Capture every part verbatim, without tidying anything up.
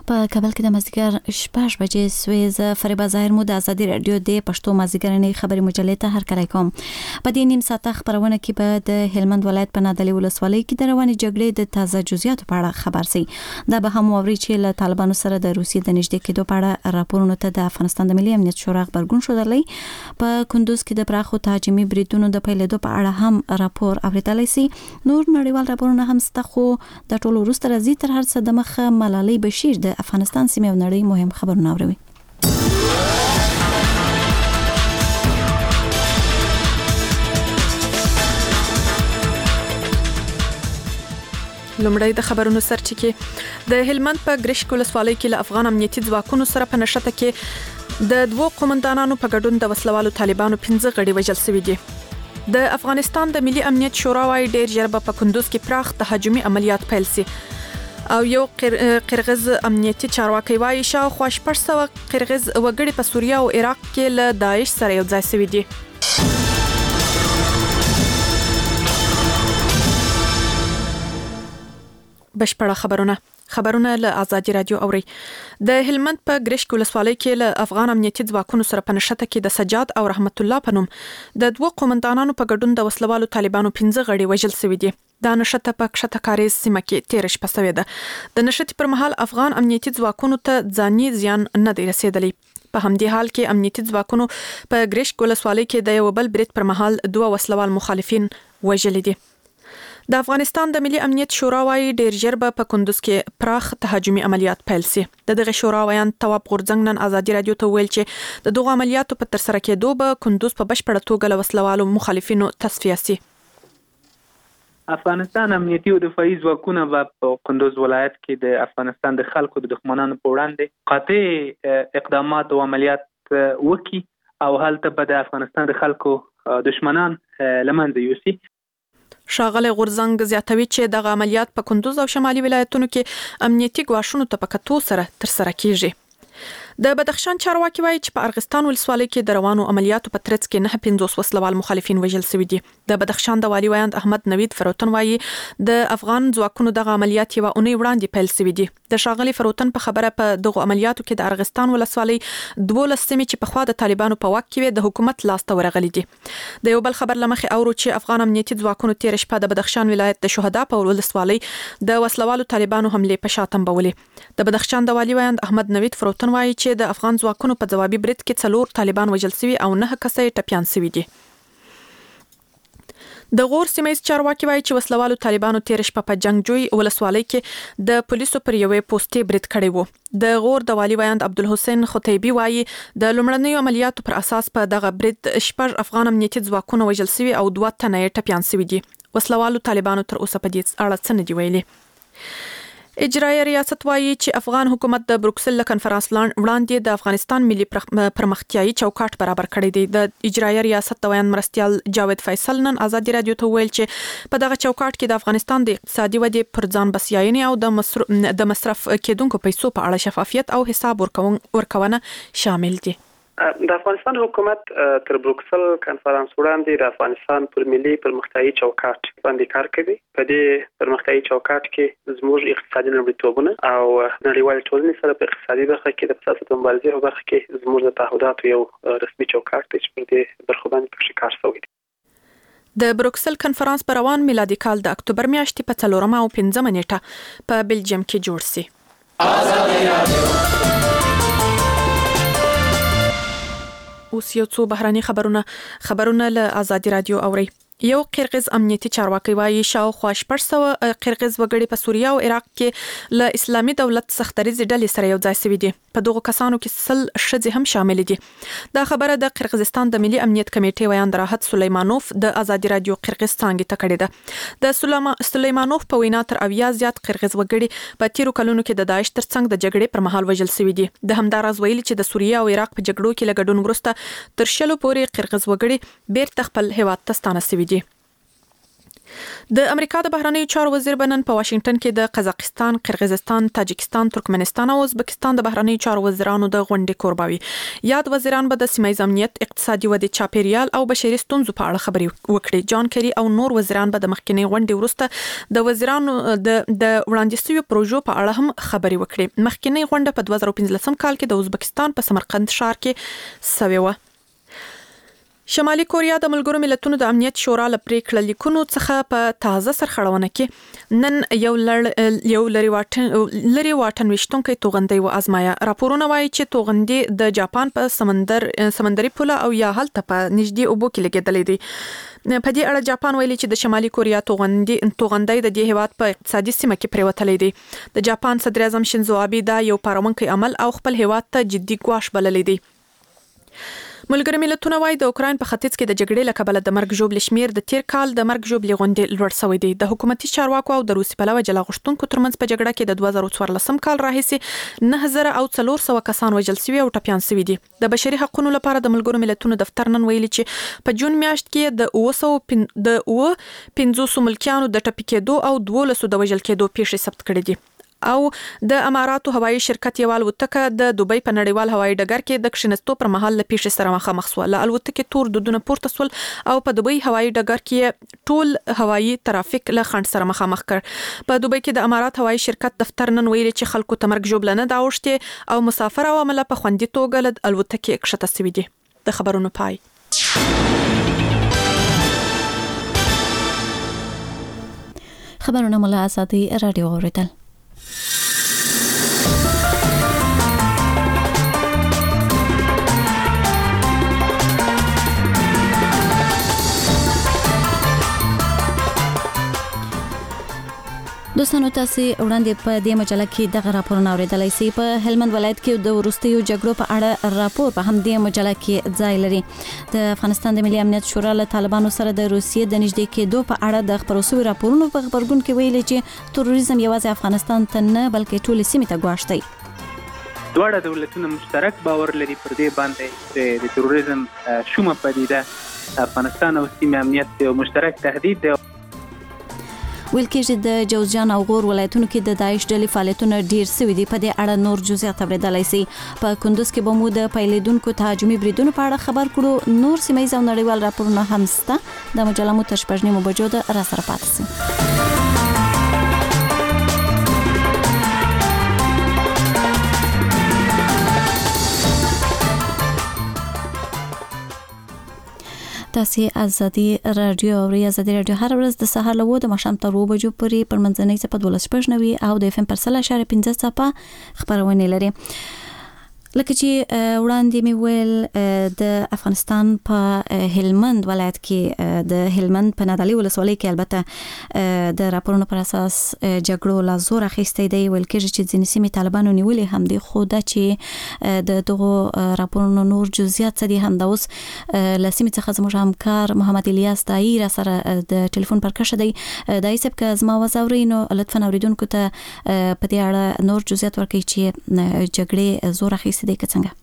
په کابل کې د مازدیګر شپږ بجې سویز فریبا ظاهر مو د ازادي رادیو د پښتو مازدیګرنۍ خبري مجلې ته هرکلی کوم. په دې نیم ساعته خبرونه کې به د هلمند ولایت په نادعلي ولسوالۍ کې د روانې جګړې د تازه جزئیاتو په اړه خبر سي. دا به هم واوري چې له طالبانو سره د روسیې د نږدې کېدو په اړه راپورونه ته د افغانستان د ملي امنیت شورا خبرګون شولرلی. په کندوز کې د پراخو تهاجمي بریدونو د پیلېدو په اړه هم راپور اوریدلی سي. نور نړیوال راپورونه هم سته، خو د ټولو وروسته راځي. تر هر څه د مخه ملالۍ بشیر د افغانستان سیمې او نړۍ مهم خبرونه اوري. لومړی د خبرونو سرچینه د هلمند په ګرشک ولسوالۍ کې له افغان امنیتي ځواکونو سره په نښته کې د دوو قومندانانو په ګډون د وسلوالو طالبانو پنځه غړي وژل شوي دي. د افغانستان د ملي امنیت شورا وايي ډېر ژر به په کندوز کې پراخ تهاجمي عملیات پیل شي. او یو قرغیز امنیتي چارواکي وايي شاوخوا شپږ سوه قرغیز وګړي په سوریه او عراق کې له داعش سره یو ځای شوي دي. بشپړه خبرونه خبرونه له ازادي رادیو اوري. د هلمند په ګرشک ولسوالۍ کې له افغان امنیتي ځواکونو سره په نښته کې د سجاد او رحمت الله په نوم د دوه قومندانانو په ګډون د وسلوالو طالبانو پنځه غړي وژل شوي دي. دا نښته په کښته کاریز سیمه کې تیر شپه شوې ده. د نښتې پر مهال افغان امنیتي ځواکونو ته ځاني زیان نه دی رسیدلی. په همدې حال کې امنیتي ځواکونو په ګرشک ولسوالۍ کې د یو بل برید پر مهال دوه وسلوال مخالفین وژلي دي. د افغانستان د ملي امنیت شورا وايي ډېر ژر به په کندوز کې پراخ تهاجمي عملیات پیل شي. د دغه شورا ویان تواب غورځنګ نن ازادي رادیو ته ویل چې د دغه عملیاتو په ترسره کېدو به کندوز په بشپړه توګه له وسلوالو مخالفینو تصفیه شي. افغانستان امنیتي او دفاعي ځواکونه په کندوز ولایت کې د افغانستان د خلکو د دښمنانو په وړاندې قاطع اقدامات او عملیات وکړي او هلته به د افغانستان د خلکو دښمنان له منځه یوسي. ښاغلی غورځنګ زیاتوي چې دغه عملیات په کندوز او شمالي ولایتونو کې امنیتي ګواښونو ته په کتو سره ترسره کیږي. د بدخشان چارواکي وایي چې په ارغستان ولسوالۍ کې د روانو عملیاتو په ترڅ کې نه پنځوس وسلوال مخالفین وژل شوي دي. د بدخشان د والي ویاند احمد نوید فروتن وایي د افغان ځواکونو دغه عملیات یوه اونۍ وړاندې پیل شوي دي. د ښاغلي فروتن په خبره په دغه عملیاتو کې د ارغستان ولسوالۍ دولس سیمې چې پخوا د طالبانو په واک کې وې د حکومت لاسته ورغلي دي. د یو بل خبر له مخې اورو چې افغان امنیتي ځواکونو تیر شپه د بدخشان ولایت د شهدا په ولسوالۍ د وسلوالو طالبانو حملې په شا تنبولې. د بدخشان د والي ویاند احمد نوید فروتن وایي چې د افغان ځواکونو په ځوابي برید کې څلور طالبان وژل شوي او نه کسه یې ټپیان شوي دي. د غور سیمه ییز چارواکي وایي چې وسلوالو طالبانو تیر شپه په جنگجوی ولسوالۍ کې د پولیسو پر یوې پوسټې برید کړی وو. د غور د والي ویاند عبدالحسین خطیبي وایي د لومړنیو عملیاتو پر اساس په دغه برید شپږ افغان امنیتي ځواکونه وژل شوي او دوه تنه یې ټپیان شوي دي. وسلوالو طالبانو تر اوسه په دې اړه څه نه دي ویلي. اجرایه ریاست وایي چې افغان حکومت د بروکسل له کنفرانس وړاندې د افغانستان ملي پرمختیايي چوکاټ برابر کړی دی. د اجرایه ریاست د ویاند مرستیال جاوید فیصل نن ازادي رادیو ته ویل چې په دغه چوکاټ کې د افغانستان د اقتصادي ودې پر ځان بسیاینې او د مصرف د مصرف کېدونکو پیسو په اړه شفافیت او حساب ورکونه شامل دي. د افغانستان حکومت تر بروکسل کنفرانس وړاندې د افغانستان پر ملي پرمختیايي چوکاټ باندې کار کوي. په دې پرمختیايي چوکاټ کې زموږ اقتصادي لومړیتوبونه او نړیوال ټولنې سره په اقتصادي برخه کې د سیاست مبارزې په برخه کې زموږ د تعهداتو یو رسمي چوکاټ دی چې پر دې برخه باندې پکې کار شوی دی. د بروکسل کنفرانس په روان میلادي کال د اکتوبر میاشتې په څلورمه او پنځمه نیټه په بلجیم کې جوړ شي. ازادي رادیو اوس یو څو بهراني خبرونه خبرونه له ازادي رادیو اوري. یو قرغیز امنیتي چارواکي وایي شاوخوا شپږ سوه قرغیز وګړي په سوریه او عراق کې له اسلامي دولت سختریزې ډلې سره یو ځای شوي دي. په دغو کسانو کې سل ښځې هم شامل دي. دا خبره د قرغیزستان د ملي امنیت کمیټې ویاند راحت سلیمانوف د ازادي رادیو قرغیز څانګې ته کړې ده. د سلیمانوف په وینا تر اویا زیات قرغیز وګړي په تیرو کلونو کې د داعش ترڅنګ د جګړې پر مهال وژل شوي دي. د همداراز ویلي چې د سوریه او عراق په جګړو کې له ګډون وروسته تر شلو پورې قرغیز وګړي بیرته خپل هیواد ته ستانه شوي دي. د امریکا د بهرنیو چارو وزیر بنن په واشنگټن کې د قزاقستان، قرغیزستان، تاجکستان، ترکمنستان او ازبکستان د بهرنیو چارو وزیرانو د غونډې کوربوي. یاد وزیران به د سیمه ییز امنیت، اقتصادي ودې، چاپیریال او بشري ستونزو په اړه خبرې وکړي. جان کری او نور وزیران به د مخکنی غونډې وروسته د وزیرانو د د وړاندې شویو پروژو په اړه هم خبرې وکړي. مخکنی غونډه په دوه زره پنځلسم کال کې د ازبکستان په سمرقند ښار کې سوې و. شمالي کوریا د ملګرو ملتونو د امنیت شورا له پریکړه لیکونو څخه په تازه سرخړونه کې نن یو لړ یو لري واټن لري واټن وشتونکو توغندي و ازمایا. راپورونه وایي چې توغندي د جاپان په سمندر سمندري پوله او یا هلته په نږدې اوبو کې لګیدلې دي. په دې اړه جاپان ویلي چې د شمالي کوریا توغندي توغندي د دې هیواد په اقتصادي سیمه کې پریوتلې دي. د جاپان صدر اعظم شینزو آبی دا یو پارونکي عمل او خپل هیواد ته جدي ګواښ بللی دی. ملګری ملتونه وايي د اوکراین په ختیځ کې د جګړې له کبله د مرګ ژوبل شمیر د تیر کال د مرګ ژوبل غونډې لوړ شوی دی. د حکومتي چارواکو او د روسي پلوه جلا غشتونکو ترمنځ په جګړه کې د دوه زره څوارلسم کال راهیسې نه هزار او څلور سوه کسان وژل شوي او ټپيان شوي دي. د بشري حقوقو لپاره د ملګرو ملتونو دفتر نن ویلي چې په جون میاشت کې د اوه سوه د اوه پنځوس ملکیانو د ټپي کېدو او دولسو د وژل کېدو پیښې ثبت کړې دي. او د اماراتو هوایي شرکت یو الوتکه د دوبۍ په نړیوال هوایي ډګر کې د کښینستو پر مهال له پیښې سره مخامخ شو. له الوتکې تور دودونه پورته سول او په دوبۍ هوایي ډګر کې ټول هوایي ترافیک له خنډ سره مخامخ کړ. په دوبۍ کې د امارات هوایي شرکت دفتر نن ویلي چې خلکو ته مرګ ژوبل نه دا اوښتي او مسافر او عمله په خوندي توګه له الوتکې کښته شوي دي. د خبرونو پای. خبرونه ملا آزادي رادیو اوریدل. دوستانو تاسو وړاندې په دې مجله کې دغه راپورونه اوریدلای شئ. په هلمند ولایت کې د وروستیو جګړو په اړه راپور په هم دې مجله کې ځای لري. د افغانستان د ملي امنیت شورا له طالبانو سره د روسیې د نږدې کېدو په اړه د خبرو شویو راپورونو په خبرګون کې ویلي چې تروریزم یوازې افغانستان ته نه بلکې ټولې سیمې ته ګواښ دی. دواړه دولتونه مشترک باور لري پر دې باندې چې د تروریزم شومه پدیده افغانستان او سیمې امنیت یو مشترک تهدید دی. ویل کېږي د جوزجان او غور ولایتونو کې د داعش ډلې فعالیتونه ډیر سوي دي. په دې اړه نور جزئیات اوریدلای شئ. په کندوز کې به مو د پیلیدونکو تهاجمي بریدونو په اړه خبر کړو. نور سیمه ییز او نړیوال راپورونه هم شته. د مجله مو تر شپږ نیمو بجو د را سره پاتې شئ. تاسو ازادي رادیو او ازادي رادیو هر ورځ د سهار له وو د ماښام تر اوه بجو پورې پر منځنۍ صفحه دولس شپږ نوي او د اف ام پر سل اشاره پنځه صفحه خبرونه لري. لکه چې وړاندې مې ویل د افغانستان په هلمند ولایت کې د هلمند په نادعلي ولسوالۍ کې البته د راپورونو پر اساس جګړو لا زور اخیستی دی. ویل کېږي چې ځینې سیمې طالبانو نیولې هم دي، خو دا چې د دغو راپورونو نور جزئیات څه دي هم دا اوس له سیمې څخه زموږ همکار محمد الیاس دایي را سره د ټلیفون پر کشه دی. دایي صاحب که زما آواز اورئ نو لطفا اوریدونکو ته په دې اړه نور جزئیات ورکړئ چې جګړې زور اخیستی دی که څنګه؟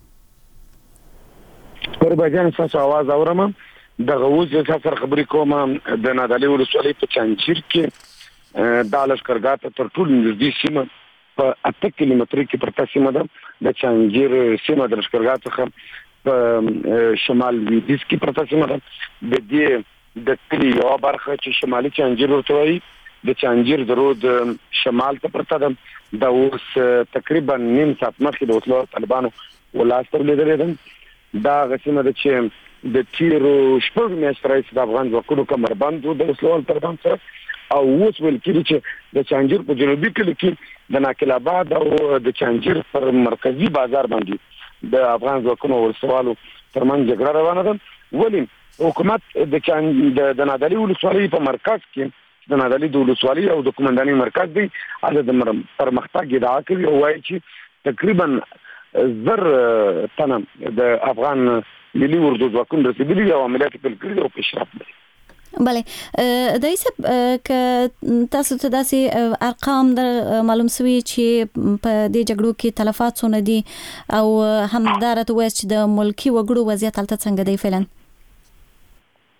قربان تاسو आवाज اورم. د غوځ چې سره خبرې کوم د نادعلي ولسوالۍ په چانجیر کې د لشکرګاه ته تر ټولو نږدې سیمه په اته کیلومتر کې پرته سیمه ده. د چانجیر سیمه د لشکرګاه څخه په شمال لویدیځ کې پرته سیمه ده. د دې د کلی یو برخه چې شمالي چانجیر ورته وایي د چانجیر درود شمال ته پرته ده. دا اوس تقریبا نیم ساعت مخکې د وسلو طالبانو ولاس ته لیدل دي. دا غسیمه ده چې د تیرو شپږ میاشتې راځي د افغان ځواکونو کمربند د وسلو طالبان سره او اوس ویل کېږي چې د چانجیر په جنوبي کلي کې د ناقل آباد او د چانجیر پر مرکزی بازار باندې د افغان ځواکونو ورسوالو ترمنځ جګړه روانه ده. ولی حکومت د چان د نادعلي ولسوالۍ په مرکز کې د نادعلي د ولسوالۍ او د قومندانۍ مرکز دی د پرمختګ ادعا کوي او وایي چې تقریبا زر تنه د افغان ملي اردو ځواکونو رسېدلي او عملیات پیل کړي او پیشرفت لري. بله دایي صاحب که تاسو ته داسې ارقام در معلوم سوي چې په دې جګړو کې تلفات څونه دي او هم دا راته ووایاست چې د ملکي وګړو وضعیت هلته څنګه دی فعلا؟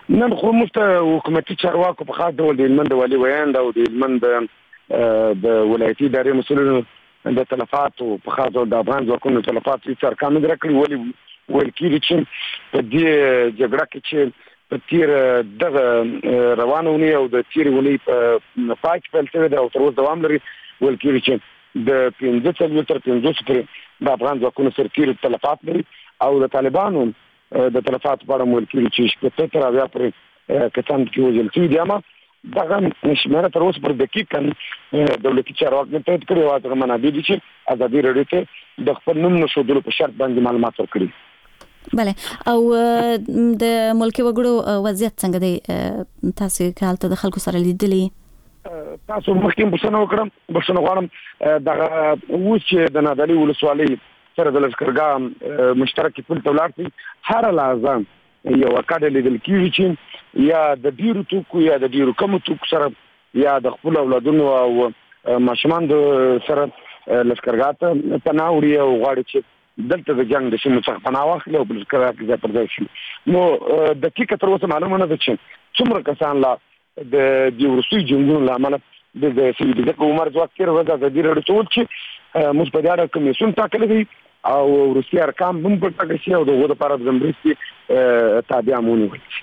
نن خو موږ حکومتي چارواکو په خاص ډول د هلمند والي ویاند او د هلمند د ولایتي ادارې مسؤلینو د تلفاتو په خاص ډول د افغان ځواکونو تلفات هیڅ ارقام نه راکړي. ولې ویل کېږي چې په دې جګړه کې چې په تیر دغه روانه ونی او د تیر ونی په پای کې پیل شوی دی او تر اوسه دوام لري. ویل کېږي چې د پنځه څلوېښت تر پنځوس پورې د افغان ځواکونو سرتیر تلفات لري او د طالبانو د تلفات په اړه ویل کېږي چې شپږ تر اویا پورې کسان کې وژل شوي دي. اما دغه شمیره تر اوسه پر دقیق دولتي چارواکو نه تایید کړی او هغه منابع دي چې ازادي راډیو ته د خپل نوم نښودلو په شرط باندې معلومات ورکړي. بله او د ملکي وګړو وضعیت څنګه دی؟ تاسو کالته د خلکو سره لیدلی؟ تاسو مخکې بښنه وکړم بښنه غواړم دغه اوس چې د نادعلي ولسوالۍ سره د لښکرګاه مشترکې پل ته ولاړ شي هر لحظه یو کډه لیدل کېږي چې یا د ډیرو توکو یا د ډیرو کمو توکو سره یا د خپل اولادونو او ماشومان سره لښکرګاه ته پناه وړي او غواړي چې دلته د جنگ د سیمو څخه پناه واخلي او په لښکرګاه کې ځای پر ځای شي. نو دقیقه تر اوسه معلومه نه ده چې څومره کسان لا د دې وروستي جنګونو له امله د سیدي عمر ځواک تیر ورځ ازادي راډیو ته وویل چې موږ په دې اړه کمیسیون ټاکلی دی او وروستي ارقام هم پټ شي او د هغو دپاره د مرستې تابع هم ونیول شي.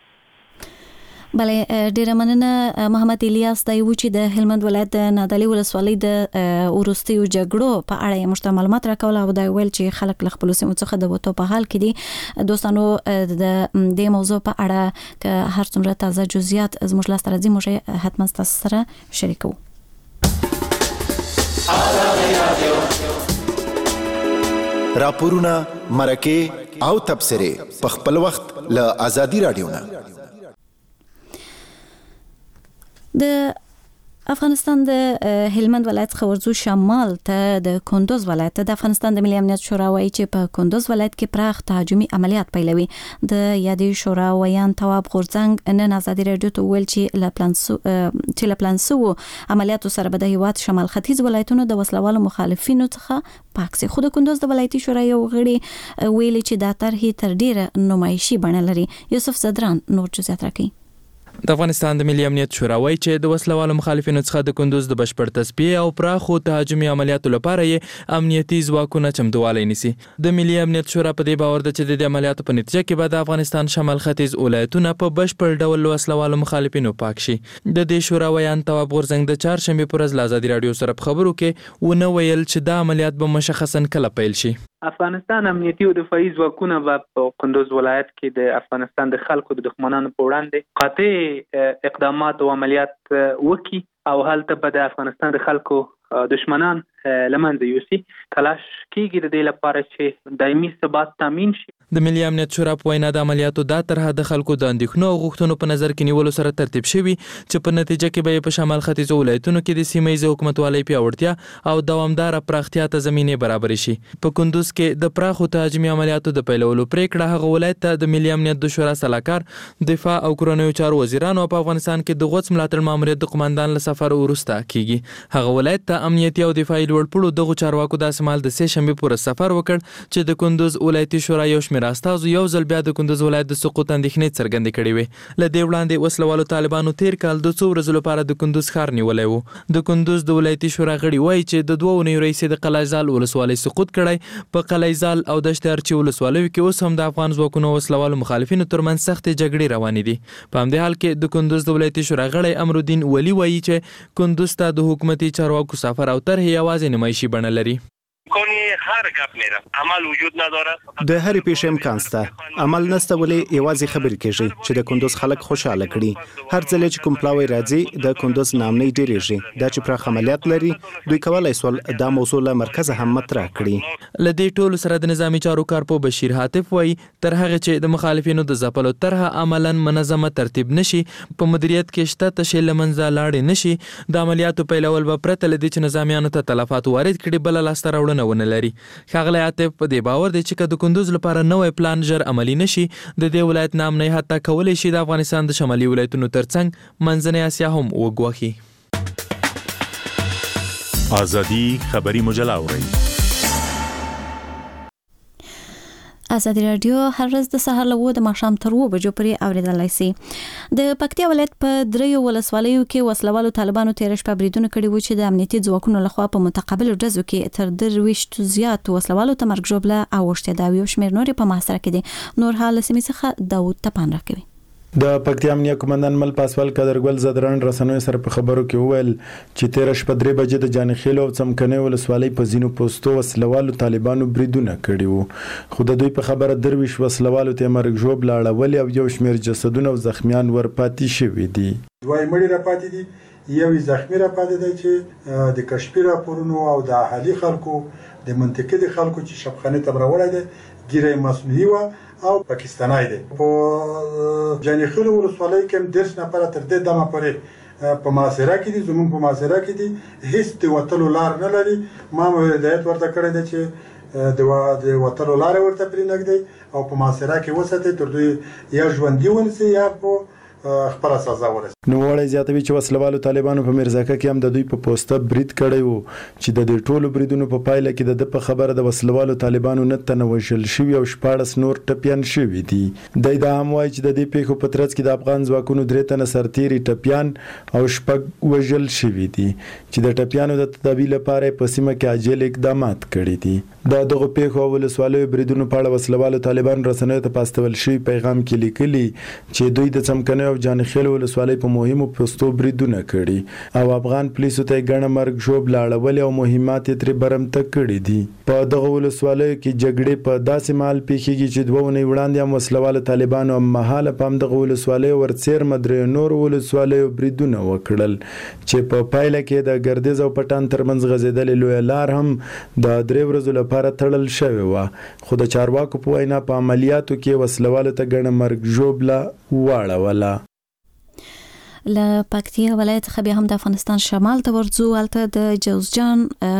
بله ډیره مننه محمد الیاس. دا یو چې د هلمند ولایت د نادعلي ولسوالۍ د وروستیو جګړو په اړه یې موږ ته معلومات راکول او دا ویل چې خلک له خپلو سیمو څخه د وتو په حال کې دي. دوستانو د دې موضوع په اړه که هر څومره تازه جزئیات زموږ لاسته راځي موږ حتما ستاسو سره شریکوو. راپورونه مرکه او تبصره په خپل وخت له آزادي رادیو نه. د افغانستان د هلمند ولایت څخه ورځو شمال ته د کندوز ولایت د افغانستان د ملي امنیت شورا وایي چې په کندوز ولایت کې پراخ تهاجمي عملیات پیلوي. د یادې شورا ویان تواب غورځنګ نن ازادي راډیو ته ویل چې له پلانسو چې له پلانسو عملیاتو سره به د هیواد شمال ختیځ ولایتونو د وسلوالو مخالفینو څخه پاک سي. خو د کندوز د ولایتي شورا یو غړي ویلي چې دا طرحې تر ډیره نمایشي بڼه لري. یوسف زدران نور جزئیات راکوي. د افغانستان د ملي امنیت شورا وایي چې د وسلوالو مخالفینو څخه د کندوز د بشپړ تصفیې او پراخو تهاجمي عملیاتو لپاره یې امنیتي ځواکونه چمتووالی نیسي. د ملي امنیت شورا په دې باور ده چې د دې عملیاتو په نتیجه کې به د افغانستان شمال ختیځ ولایتونه په بشپړ ډول له وسلوالو مخالفینو پاک شي. د دې شورا ویان تواب غورځنګ د چهارشنبې په ورځ له ازادي راډیو سره په خبرو کې ونه ویل چې دا عملیات به مشخصا کله پیل شي. افغانستان امنیتي او دفاعي ځواکونه په کندوز ولایت کې د افغانستان د خلکو د دښمنانو په وړاندې قاطع اقدامات او عملیات وکړي او هلته به د افغانستان د خلکو دشمنان لمنځه یوسي. تلاش کیږي د دې لپاره چې دایمي ثبات تامین شي. د ملي امنیت شورا په وینا د عملیاتو دا طرحه د خلکو د اندېښنو او غوښتنو په نظر کې نیولو سره ترتیب شوي چې په نتیجه کې به په شمال ختیځو ولایتونو کې د سیمه ییز حکومتوالۍ پیاوړتیا او دوامداره پراختیا ته زمینه برابر شي. په کندوز کې د پراخو تهاجمي عملیاتو د پیلولو پریکړه هغه ولایت ته د ملي امنیت د شورا سلاکار دفاع او کورنیو چارو وزیرانو په افغانستان کې د غوڅ ملاتړ ماموریت د قومندان له سفر وروسته کیږي. هغه ولایت ته امنیتي او دفاعي لوړپوړو دغه چارواکو د سمال د سه شنبه پر سفر وکړ چې د کندوز ولایتي شورا یو شمېر استازو یو ځل بیا د کندوز ولایت د سقوط اندېښنې څرګندې کړې وې. له دې وړاندې وسلوالو طالبانو تیر کال د څو ورځو لپاره د کندوز ښار نیولی و. د کندوز د ولایتي شورا غړي وایي چې د دوه اونیو راهیسې د قلعه زال ولسوالۍ سقوط کړی. په قلعه زال او دشت ارچي ولسوالیو کې اوس هم د افغان ځواکونو وسلوالو مخالفینو ترمنځ سختې جګړې روانې دي. په همدې حال کې د کندوز د ولایتي شورا غړی امرالدین ولی وایي چې کندوز ته د حکومتي چارواکو سفر او طرحې یوازې نمایشي بڼه لري. د هرې پیښې امکان شته. عمل نشته ولې یوازې خبرې کېږي چې د کندوز خلک خوشاله کړي. هر ځل چې کوم پلاوی راځي د کندوز نامنۍ ډېرېږي. دا چې پراخ عملیات لري دوی کولی سول دا موضوع له مرکزه هم مطرح کړي. له دې ټولو سره د نظامي چارو کارپو بشیر حاتف وایي تر هغه چې د مخالفینو د ځپلو طرحه عملاً منظمه ترتیب نشي په مدیریت کې شته تشې له منځه لاړې نشي د عملیاتو پیلول به پرته له دې چې نظامیانو ته تلفات وارد کړي بله لاسته راوړنه ونه لري. ښاغلی عاطف په دې باور دی چې که د کندوز لپاره نوی پلان ژر عملي نشي د دې ولایت نامنۍ حتی کولی شي د افغانستان د شمالي ولایتونو ترڅنګ منځنۍ اسیا هم وګواښي. آزادي خبري مجله اورئ. ازادي رادیو هر ورځ د سهار له د ماښام تر و بجو پورې اوریدلای شي. د پکتیا ولایت په دریو ولسوالیو کې وسلوالو طالبانو تیر شپه بریدونه کړي و چې د امنیتي ځواکونو لخوا په متقابل ډزو کې تر درويشت زیات وسلوالو ته مرګ ژوبله او شته دا یو شمېر نور په محاصره کې دي. نور حال سیمه څخه داوود تپان راکوي. د پکتیا امنیه کمانډان مل پاسوال قدرګل زدران رسنوي سره په خبرو کې وویل چې تیر شپه درې بجې د جانخیل او څمکني ولسوالۍ په زینو پوسټو وسلوالو طالبانو بریدونه کړي وو، خو د دوی په خبره درويش وسلوالو ته مرګ ژوب لاړول او یو شمېر جسدونه او زخمیان ورپاتې شوي دي. دوی مړي را پاتې دي، یو زخمی را پاتې دی چې د کشمیر راپورونو او د اهالي خلکو د منطقې د خلکو چې شبخانه تبرولای دي ګیره مصنوعي و او پاکستاني دي. په جانخیل ولسوالۍ کې درس نه پر تر دې دمه پورې په معاصره کې دي، زمون په معاصره کې دي هیڅ د وټلو لار نه لري. ما هدایت ورته کړی دی چې د د وټلو لار ورته پرې نګدي او په معاصره کې وساتي تر دوی یا ژوندۍ ونسي یا په خپل سزا ورسي. نو وړي زیاتوي چې وسلوالو طالبانو په مرزاکه کې هم د دوی په پوسټه برید کړی وو چې د دې ټولو بریدونو په پایله کې د په خبره د وسلوالو طالبانو نه تنوشل شوی او شپاړس نور ټپيان شوی دي. د دا هم وایي چې د دې پیښو په ترڅ کې د افغان ځواکونو درې تنه سرتيري ټپيان او شپږ وژل شوی دي چې د ټپيانو د تدابیر لپاره په سیمه کې عاجل اقدامات کړي دي. د دغه پیښو ولسوالو بریدونو په اړه وسلوالو طالبان رسنیو ته پاستول شوی پیغام کې لیکلي چې دوی د څمکني او جانخیل ولسوالۍ په مهمو پوسټو بریدونه کړي او افغان پولیسو ته ګڼه مرګ ژوب لاړول او مهمات یې ترې برمته کړي دي. په دغه ولسوالیو کې جګړې په داسې مال پیښیږي چې دوه ونې وړاندې هم وسلوال طالبانو هم مهاله په همدغه ولسوالیو ورڅیر مدرې نور ولسوالیو بریدونه وکړل چې په پایله کې د ګردیز او پټان ترمنځ غځېدلې لویه لار هم د درې ورځو لپاره تړل شوې وه، خو د چارواکو په وینا په عملیاتو کې وسلوالو ته ګڼه مرګ ژوبله واړوله. له پکتیا ولایت څخه بیا هم د افغانستان شمال ته ورځو، هلته د جوزجان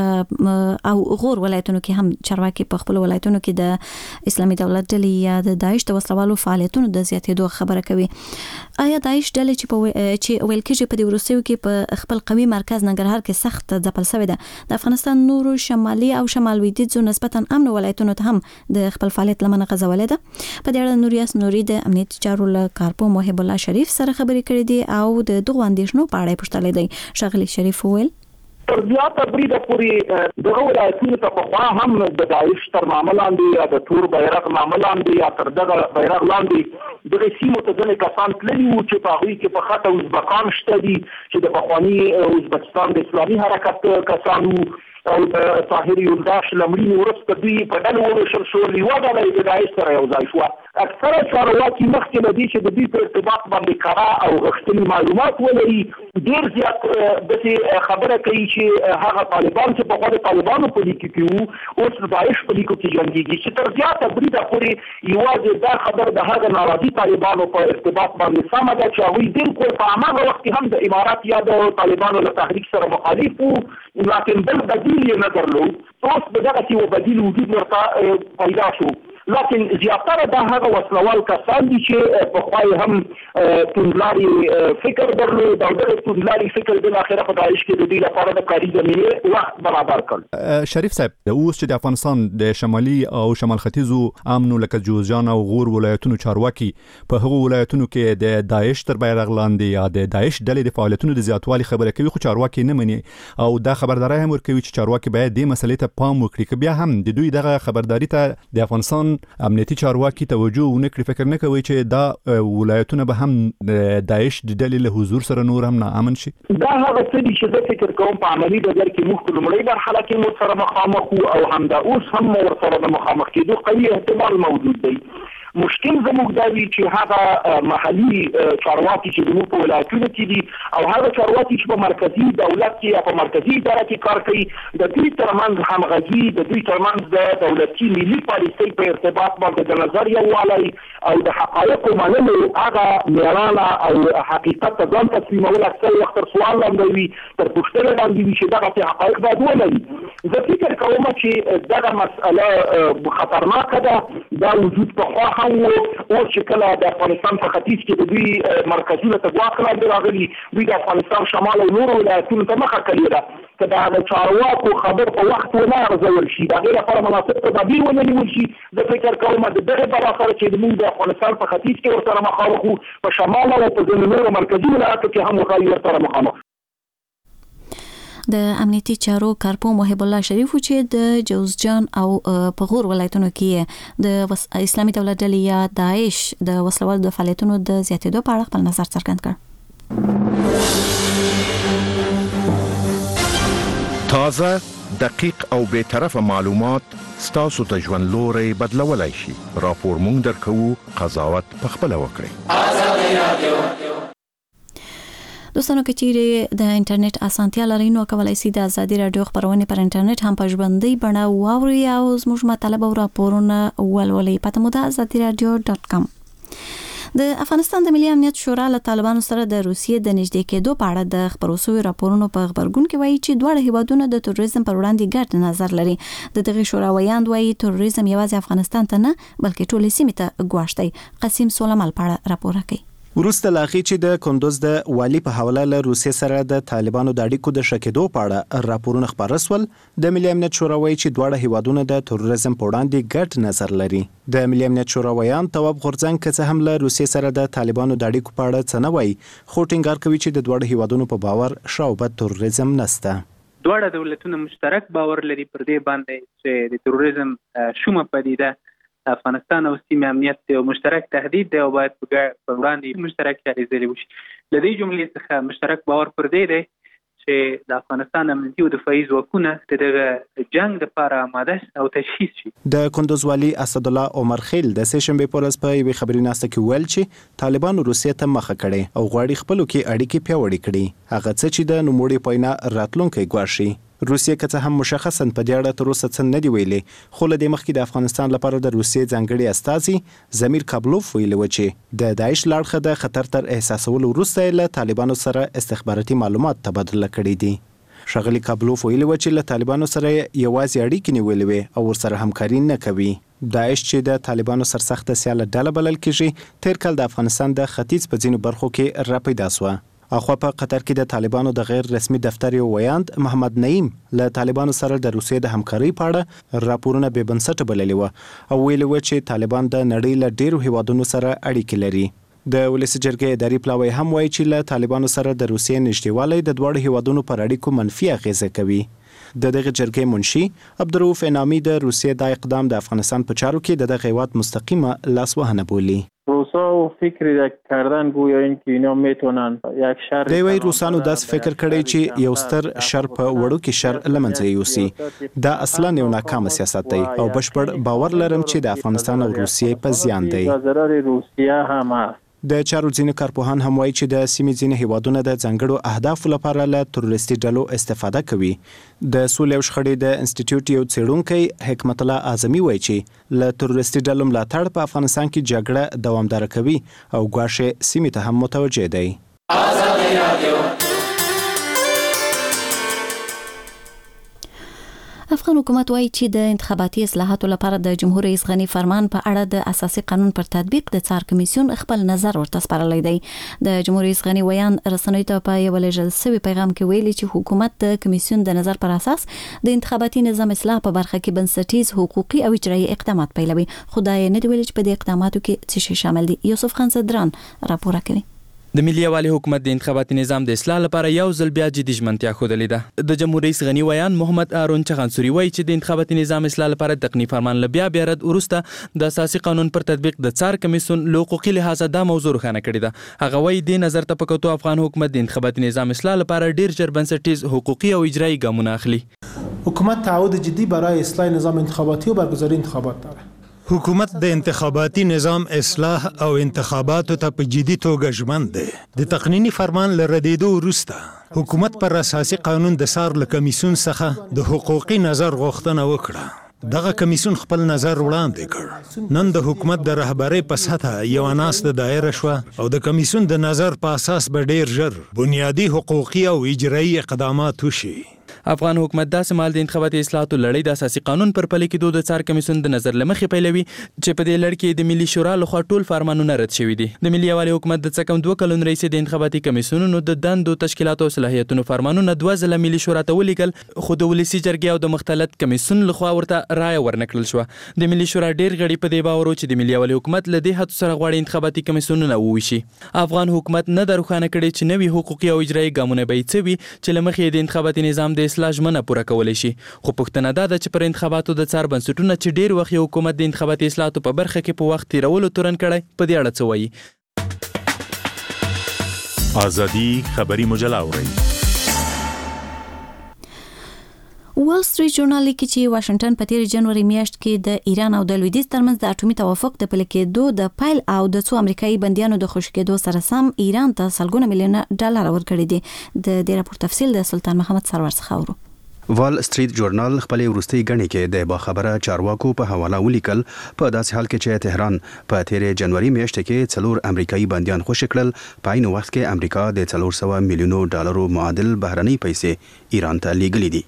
او غور ولایتونو کې هم چارواکي په خپل ولایتونو کې د اسلامي دولت ډلې یا د داعش د وسلوالو فعالیتونو د زیاتېدو خبره کوي. آیا داعش ډلې چې په چې ویل کېږي په دې وروستیو کې په خپل قوي مرکز ننګرهار کې سخت ځپل شوې ده، د افغانستان نورو شمالي او شمال لویدیځو نسبتا امن ولایتونو ته هم د خپل فعالیت لمنه غځولې ده؟ په دې اړه نوریاس نوري د امنیتي چارو له کارپو محب الله شریف سره خبرې کړې دي او د دغه اندیشنو په اړه پوښتنه دی. شغلی شریف وویل تر زیاته بریده پورې دغه ولایتونو ته پخوا هم د داعش تر معامله لاندې یا د تور بیرغ معامله لاندې یا تر دغه بیرغ لاندې دغه سیمو ته ځینې کسان تللي وو چې په هغوی کې په خطه ازبکان شته دي چې د پخواني ازبکستان د اسلامي حرکت کسان وو او د طاهر یولداش لمړي وروسته دوی په ډله وویشل شول، یوه ډله یې د داعش سره یو ځای شوه. اکثره چارواکي مخکې له دې چې د دوی په ارتباط باندې کره او غښتلي معلومات ولري ډېر زیات داسې خبره کوي چې هغه طالبان چې پخوا د طالبانو په لیکو کې وو اوس د داعش په لیکو کې جنګېږي، چې تر زیاته بریده پورې یوازې دا خبر د هغه ناراضي طالبانو په ارتباط باندې سمه ده چې هغوی بالکل په هماغه وخت کې هم د امارات یا د طالبانو له تحریک سره مخالف وو، لکن بل بدیل یې نه درلود. اوس به دغسې یو بدیل وجود ورته پیدا شو، لکن زیاتره دا هغه وسلوال کسان دي چې پخوا یې هم توندلاري فکر درلود او دغه توندلاري فکر بالاخره په داعش کې د دوی لپاره د کاري زمینې وخت برابر کړ. شریف صاحب، اوس چې د افغانستان د شمالي او شمال ختیځو امنو لکه جوزجان او غور ولایتونو چارواکي په هغو ولایتونو کې د داعش تر بیرغ لاندې یا د داعش ډلې د فعالیتونو د زیاتوالي خبره کوي، خو چارواکي نه مني او دا خبرداري هم ورکوي چې چارواکي باید دې مسلې ته پام وکړي که بیا هم د دوی دغه خبرداري ته د افغانستان امنیتي چارواکي توجه ونه کړي. فکر نه کوي چې دا ولایتونه به هم داعش د ډلې له حضور سره نور هم ناامن شي؟ دا هغه څه دي چې زه فکر کوم په عملي ډګر کې موږ په لومړۍ مرحله کې موږ سره مخامخ وو او همدا اوس هم ورسره د مخامخ کېدو قوي احتمال موجود دی. مشکل زموږ دا وي چې هغه محلي چارواکي چې زموږ په ولایتونو کې دي او هغه چارواکي چې په مرکزي دولت کې یا په مرکزي اداره کې کار کوي د دوی ترمنځ همغږي، د دوی ترمنځ د دولتي ملي پالیسۍ په ارتباط باندې د نظر یووالی او د حقایقو منلو هغه معیارانه او حقیقت ته ځان تسلیمول اکثر وخت تر سوال لاندې وي، تر پوښتنې لاندې وي چې دغسې حقایق باید ولري. زه فکر کوم چې دغه مسأله خطرناکه ده. دا وجود پخوا هم و، اوس چې کله د افغانستان په ختیځ کې د دوی مرکزونه ته ګواښ لاندې راغلي، دوی د افغانستان شمال او نورو ولایتونو ته مخه کړې ده. که د چارواکو خبر په وخت ونه ارزول شي، د هغې لپاره مناسب تدابیر ونه نیول شي، زه فکر کوم د دغې بلا سره چې موږ د افغانستان په ختیځ کې ورسره مخامخ وو، په شمال او په ځینو نورو مرکزي ولایاتو کې هم وښایي ورسره مخامخ. د امنیتي چارو کارپو محب الله شریف چې د جوزجان او پغور ولایتونو کې د اسلامي دولت ډلې یا داعش د وسلوالو د فعالیتونو د زیاتېدو په اړه خپل نظر څرګند کړ. تازه، دقیق او بے طرفه معلومات ستاسو ته ژوند لوري بدلولای شي. راپور مونږ درکوو، قضاوت پخپله وکړئ. دوستانو که چیرې د انټرنیټ اسانتیا لرئ نو کولای شئ د ازادي رادیو خبرونه پر انټرنیټ هم په ژوندۍ بڼه واورئ او زموږ مطالب او راپورونه ولولئ. پته مو ده ازادي رادیو ډاټ کام. د افغانستان د ملي امنیت شورا له طالبانو سره د روسیې د نږدې کېدو په اړه د خبرو شویو راپورونو په خبرګون کې وایي چې دواړه هیوادونه د تروریزم پر وړاندې ګډ نظر لري. د دغه شورا ویاند وایي تروریزم یوازې افغانستان ته نه بلکې ټولې سیمې ته ګواښ دی. قاسم سولمال په اړه راپور کوي. وروسته لاغي چې د کندوز د والی په حواله له روسیې سره د طالبانو د اړیکو د شکېدو په اړه راپورونه خبر شول، د ملي امنیت شورا وایي چې دواړه هیوادونه د تروریزم په وړاندې ګډ نظر لري. د ملي امنیت شورا ویان تواب غورځنګ که څه هم له روسیې سره د طالبانو د اړیکو په اړه څه نه وایي، خو ټینګار کوي چې د دواړو هیوادونو په باور شاوبد تروریزم نشته. دواړه دولتونه مشترک باور لري پر دې باندې چې د تروریزم شومه پدیده افغانستان او سیمه امنیت یو مشترک تهدید دی او باید په وړاندې مشترک هلې ځلې وشي. له دې جملې څخه مشترک باور پر دې دی چې د افغانستان امنیتي او دفاعي ځواکونه د دغه جنگ لپاره آماده او تجهیز شي. د کندوز والی اسدالله عمر خیل د سه شنبې په ورځ په یوې خبري ناسته کې ویل چې طالبانو روسیې ته مخه کړې او غواړي خپلو کې اړیکې پیاوړې کړي، هغه څه چې د نوموړي په وینا راتلونکی ګواښي. روسیې که څه هم مشخصاً په دې اړه تر اوسه څه نه دی ویلي، خو له دې مخکې د افغانستان لپاره د روسیې ځانګړي استازي زمیر کابلوف ویلي و چې د داعش له اړخه د خطر تر احساسولو وروسته له طالبانو سره استخباراتي معلومات تبادله کړي دي. ښاغلي کابلوف ویلي و چې له طالبانو سره یوازې اړیکې نیولې وې او ورسره همکاري نه کوي. داعش چې د طالبانو سرسخته سیاله ډله بلل کېږي، تیر کال د افغانستان د ختیځ په ځینو برخو کې راپیدا شوه. اخوا په قطر کې د طالبانو د غیر رسمي دفتر یو ویاند محمد نعیم له طالبانو سره د روسیې د همکارۍ په اړه راپورونه بې بنسټه بللي و او ویلي و چې طالبان د نړۍ له ډیرو هیوادونو سره اړیکې لري. د ولسی جرګې اداري پلاوی هم وایي چې له طالبانو سره د روسیې نږدېوالی د دواړو هیوادونو پر اړیکو منفي اغیزه کوي. د دغه جرګې منشي عبدالرؤف انعامي د روسیې د اقدام د افغانستان په چارو کې د دغه هیواد مستقیمه لاسوهنه بولي. روسا و فکری کردن گویا اینکه اینا میتونن یک شر دوی روسانو داس فکر کړی چې یو ستر شر په وړو کې شر لمنځه یوسي. دا اصلا یو ناکام سیاست دی او بشپړ باور لرم چې د افغانستان او روسیې په زیان دی. ضرر روسیه هم است. د چارو ځینې کارپوهان هم وایي چې د سیمې ځینې هیوادونه د ځانګړو اهدافو لپاره له تروریستي ډلو استفاده کوي. د سولې او شخړې د انسټیټیوټ یو څېړونکی حکمت الله اعظمي وایي چې له تروریستي ډلو ملاتړ په افغانستان کې جګړه دوامداره کوي او ګواښ سیمې ته هم متوجه دی. افغان حکومت وایي چې د انتخاباتي اصلاحاتو لپاره د جمهور رئیس غنی فرمان په اړه د اساسي قانون پر تطبیق د څار کمیسیون خپل نظر ورته سپارلی دی. د جمهور رئیس غنی ویان رسنیو ته په یو لېږل شوي پیغام کې ویلي چې حکومت د کمیسیون د نظر پر اساس د انتخاباتي نظام اصلاح په برخه کې بنسټیز حقوقي او اجرایي اقدامات پیلوي. خو دا یې نه دی ویلي چې په دې اقداماتو کې څه شی شامل دي. یوسف خان صدران راپور کوي. د ملي یوالي حکومت د انتخاباتي نظام د اصلاح لپاره یو ځل بیا جدي ژمنتیا ښودلې ده. د جمهور رئیس غنی ویان محمد هارون چغانسوري وایي چې د انتخاباتي نظام اصلاح لپاره تقنی فرمان له بیا بیا رد وروسته د اساسي قانون پر تطبیق د څار کمیسیون له حقوقي لحاظه دا موضوع روښانه کړې ده. هغه وایي دې نظر ته په کتو افغان حکومت د انتخاباتي نظام اصلاح لپاره ډیر ژر بنسټیز حقوقي او اجرایی ګامونه اخلي. حکومت تعهد جدی برای اصلاح نظام انتخاباتی و برگزاری انتخابات داره. حکومت د انتخاباتي نظام اصلاح او انتخاباتو ته په جدي توګه ژمن دی. د تقنینی فرمان له ردېدو وروسته حکومت پر اساسي قانون د څار له کمیسیون څخه د حقوقي نظر غوښتنه وکړه. دغه کمیسیون خپل نظر وړاندې کړ. نن د حکومت د رهبرۍ په سطحه یوه ناسته دایره شوه او د کمیسیون د نظر په اساس به ډیر ژر بنیادي حقوقي او اجرایي اقدامات وشي. افغان حکومت داسې مال د انتخاباتي اصلاحاتو لړۍ د اساسي قانون پر پلي کېدو د څار کمیسیون د نظر له مخې پیلوي چې په دې لړ کې د ملي شورا لخوا ټول فرمانونه رد شوي دي. د ملي یوالي حکومت د څه کم دوه کلونو رئیس د انتخاباتي کمیسیونونو د دندو تشکیلاتو او صلاحیتونو فرمانونه دوه ځله ملي شورا ته ولیږل، خو د ولسي جرګې او د مختلط کمیسیون لخوا ورته رایه ورنکړل شوه. د ملي شورا ډېر غړي په دې باور چې د ملي یوالي حکومت له دې هڅو سره غواړي انتخاباتي کمیسیونونه وویشي. افغان حکومت نه د روښانه کړي چې نوي حقوقي او اجرایي ګامونه به یې څه وي چې له مخې د انتخاباتي نظام د اصلاح ژمنه پوره کولی شي. خو پوښتنه دا ده چې پر انتخاباتو د څار بنسټونه چې ډېر وخت یو حکومت د انتخاباتي اصلاحاتو په برخه کې په وخت تیرولو تورن کړی، په دې اړه څه وایي. ازادي خبري مجله اورئ. وال سټریټ ژورنال لیکي چې واشنگټن په تیر جنوري میاشت کې د ایران او د لویدیځ ترمنځ د اټومي توافق د پلي کېدو د پایل او د څو امریکایي بندیانو د خوشي کېدو سره سم ایران ته سلګونه میلیونه ډالر ورکړي دي. د دې راپور تفصیل د سلطان محمد سرور څخه اورو. وال سټریټ ژورنال خپل وروستي غني کې د باخبره چارواکو په حواله ولیکل په داسې حال کې چې تهران په تیر جنوري میاشت کې څلور امریکایي بندیان خوشي کړل، په عین وخت کې امریکا د څلور سوه میلیونو ډالرو معادل بهرنۍ پیسې ایران ته لیږلې دي.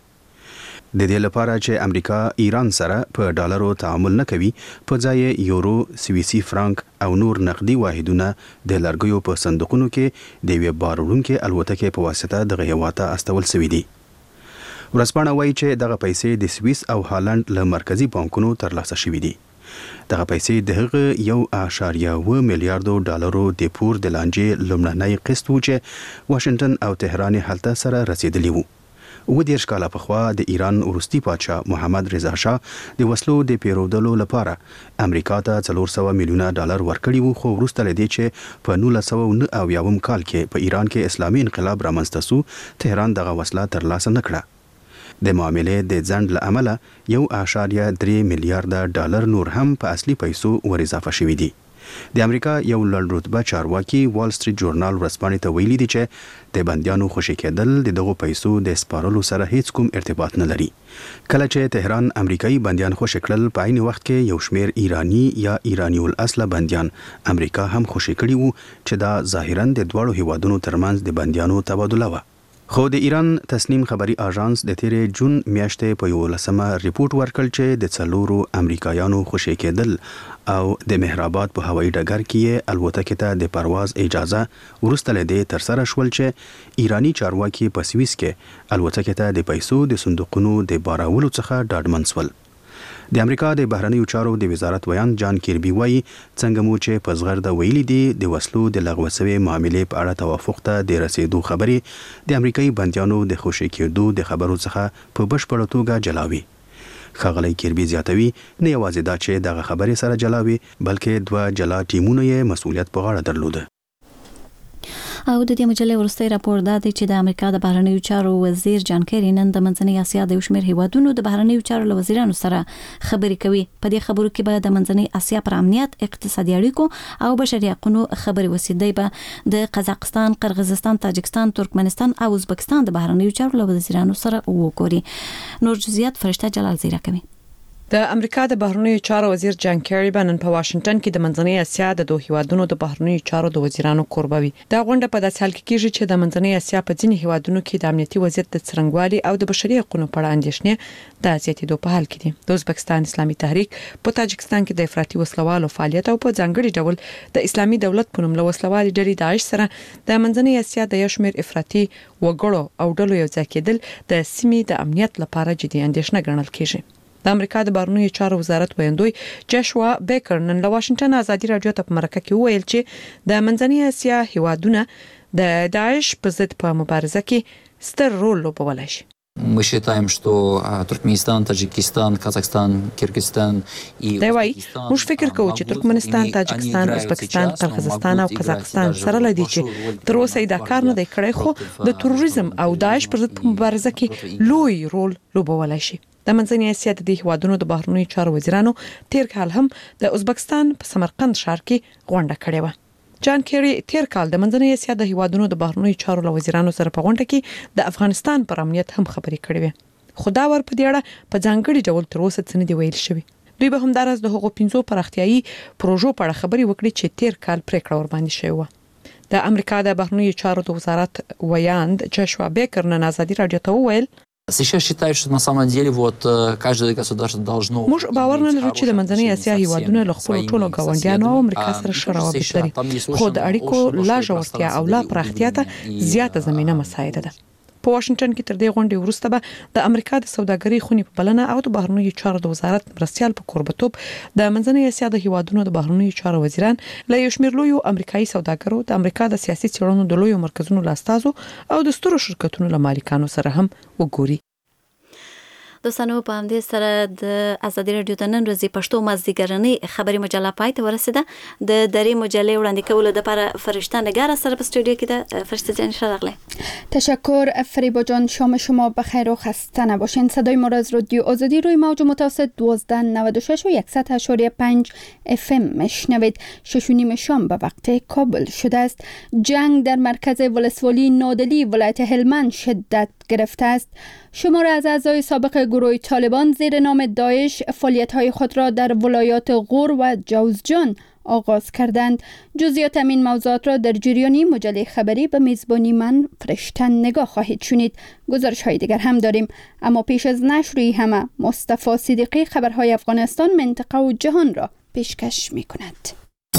د دې لپاره چې امریکا ایران سره په ډالرو تعامل نه کوي، په ځای یورو، سویسي فرانک او نور نقدي واحدونه د لرګیو په صندوقونو کې د یوې بار وړونکې الوتکې په واسطه دغه هیواد ته استول شوي دي. ورځپاڼه وایي چې دغه پیسې د سویس او هالند له مرکزي بانکونو ترلاسه شوي دي. دغه پیسې د هغه یو اعشاریه اوه میلیارډو ډالرو د پور د لانجې لومړنی قسط و چې واشنگټن او تهران هلته سره رسیدلی وو. اووه دېرش کاله پخوا د ایران وروستي پادشاه محمد رضا شاه د وسلو د پیرودلو لپاره امریکا ته څلور سوه میلیونه ډالر ورکړي وو، خو وروسته له دې چې په نولس سوه نهه اویاوم کال کې په ایران کې اسلامي انقلاب رامنځته سو، تهران دغه وسله ترلاسه نه کړه. د معاملې د ځنډ له امله یو اعشاریه درې میلیارډه ډالر نور هم په اصلي پیسو ور اضافه شوي دي. د امریکا یو لوړ رتبه چارواکي وال سټریټ ژورنال ورځپاڼې ته ویلي دي چې د بندیانو خوشي کېدل د دغو پیسو د سپارلو سره هیڅ کوم ارتباط نه لري. کله چې تهران امریکایي بندیان خوشي کړل، په عین وخت کې یو شمیر ایرانی یا ایرانی الاصله بندیان امریکا هم خوشي کړي وو چې دا ظاهراً د دواړو هیوادونو ترمنځ د بندیانو تبادله وه. خو د ایران تسنیم خبري اژانس د تیرې جون میاشتې په یولسمه ریپورت ورکړ چې د څلورو امریکایانو خوشي کېدل او د مهرآباد په هوایي ډګر کې الوتکې ته د پرواز اجازه وروسته له دې ترسره شول چې ایرانی چارواکي په سویس کې الوتکې ته د پیسو د صندوقونو د بارولو څخه ډاډمن شول. د امریکا د بهرنیو چارو د وزارت ویان جان کیربي وایي څنګه مو چې په زغرده ویلي دي د وسلو د لغوه شوی معاملې په اړه توافق ته د رسیدو خبرې د امریکایي بندیانو د خوشي کېدو د خبرو څخه په بشپړه توګه جلاوي. ښاغلی کیربي زیاتوي نه یوازې دا چې دغه خبرې سره جلاوي، بلکې دوه جلا ټیمونو یې مسؤلیت په غاړه درلوده. او د دې مجلې وروستي راپور دا دی چې د امریکا د بهرنیو چارو وزیر جان کیری نن د منځنۍ اسیا د یو شمېر هیوادونو د بهرنیو چارو له وزیرانو سره خبرې کوي. په دې خبرو کې به د منځنۍ اسیا پر امنیت، اقتصادي اړیکو او بشري حقوقو خبرې وسي. دی به د قزاقستان، قرغیزستان، تاجکستان، ترکمنستان او ازبکستان د بهرنیو چارو له وزیرانو سره وګوري. نور جزئیات فرشته جلال زیرا کوي. د امریکا د بهرنیو چارو وزیر جان کیری نن په واشنگټن کې د منځنۍ اسیا د دوه هیوادونو د بهرنیو چارو د وزیرانو کوربوي. دا غونډه په داسې حال کې کیږي چې د منځنۍ اسیا په ځینې هیوادونو کې د امنیتي وضعیت د څرنګوالي او د بشري حقوقو په اړه اندېښنې د زیاتېدو په حال کې دي. د ازبکستان اسلامي تحریک په تاجکستان کې د افراطي وسلوالو فعالیت او په ځانګړي ډول د اسلامي دولت په نوم له وسلوالي ډلې داعش سره د منځنۍ اسیا د یو شمېر افراطي وګړو او ډلو یو ځای کېدل د سیمې د امنیت لپاره جدي اندېښنه ګڼل کېږي. د امریکا د بهرنیو چارو وزارت ویاندوی جاشوا بیکر نن له واشنگټن ازادي رادیو ته په مرکه کې وویل چې د منځنۍ اسیا هیوادونه د داعش په ضد په مبارزه کې ستر رول لوبولی شي. Мы считаем, что Туркменистан, Таджикистан, Казахстан, Киргизстан и Давай, موږ فکر کوو چې ترکمنستان، تاجکستان، ازبکستان، قرغیزستان او قزاقستان سره لدی چې تر اوسه دا کار نه دی کړی، خو د تروریزم او داعش پر ضد په مبارزه کې لوی رول لوبولی شي. د منځنۍ اسیا د دې هیوادونو د بهرنیو چارو وزیرانو تیر کال هم د ازبکستان په سمرقند ښار کې غونډه کړې و. جان کیری تیر کال د منځنۍ اسیا د هیوادونو د بهرنیو چارو له وزیرانو سره په غونډه کې د افغانستان پر امنیت هم خبرې کړې وې، خو دا ور په دې اړه په ځانګړي ډول تر اوسه څه نه دی ویل شوی. دوی به همدارس د هغو پنځو پراختیایي پروژو په اړه خبرې وکړي چې تیر کال پریکړه ور باندې شوې و. د امریکا د بهرنیو چارو د وزارت ویاند جاشوا بیکر نن ازادي رادیو ته وویل Сейчас считают, что на самом деле вот каждое государство должно موږ باور نه لرو چې د منځنۍ اسیا هیوادونه له خپل ټولو ګاونډیانو او امریکا سره ښه روابط لري، خو د اړیکو لا ژورتیا او لا پراختیا ته زیاته زمینه مساعده ده. په واشنگټن کې تر دې غونډې وروسته به د امریکا د سوداګرۍ خونې په بلنه او د بهرنیو چارو د وزارت مرستيال په کوربتوب د منځنۍ اسیا د هیوادونو د بهرنیو چارو وزیران له یو شمېر لویو امریکایي سوداګرو، د امریکا د سیاسي څېړنو د لویو مرکزونو لاستازو او د سترو شرکتونو له مالکانو سره هم وګوري. دوستانو په همدې سره د ازادي رادیو د نن ورځې پښتو مازدیګرنۍ خبري مجله پای ته ورسیده. د درې مجلې وړاندې کولو لپاره فرشته نگار سره په استودیو کې ده. فرشته جان شراغله. تشکر فریبا جان، شام شما بخیر و خسته نباشین. صدای ما را از رادیو آزادی روی موج متوسط دوازده نود و شش و صد و اشاریه پنج اف ام میشنوید. شش و نیم شام به وقت کابل شده است. جنگ در مرکز ولسوالی نادلی ولایت هلمند شدت گرفته است. شمار از اعضای سابق گروه طالبان زیر نام داعش فعالیت‌های خود را در ولایات غور و جوزجان آغاز کردند. جزئیات این موضوعات را در جریانی مجله خبری به میزبانی من فرشته نگاه خواهید شنید. گزارش های دیگر هم داریم، اما پیش از نشر این همه مصطفی صدیقی خبرهای افغانستان، منطقه و جهان را پیشکش می کند.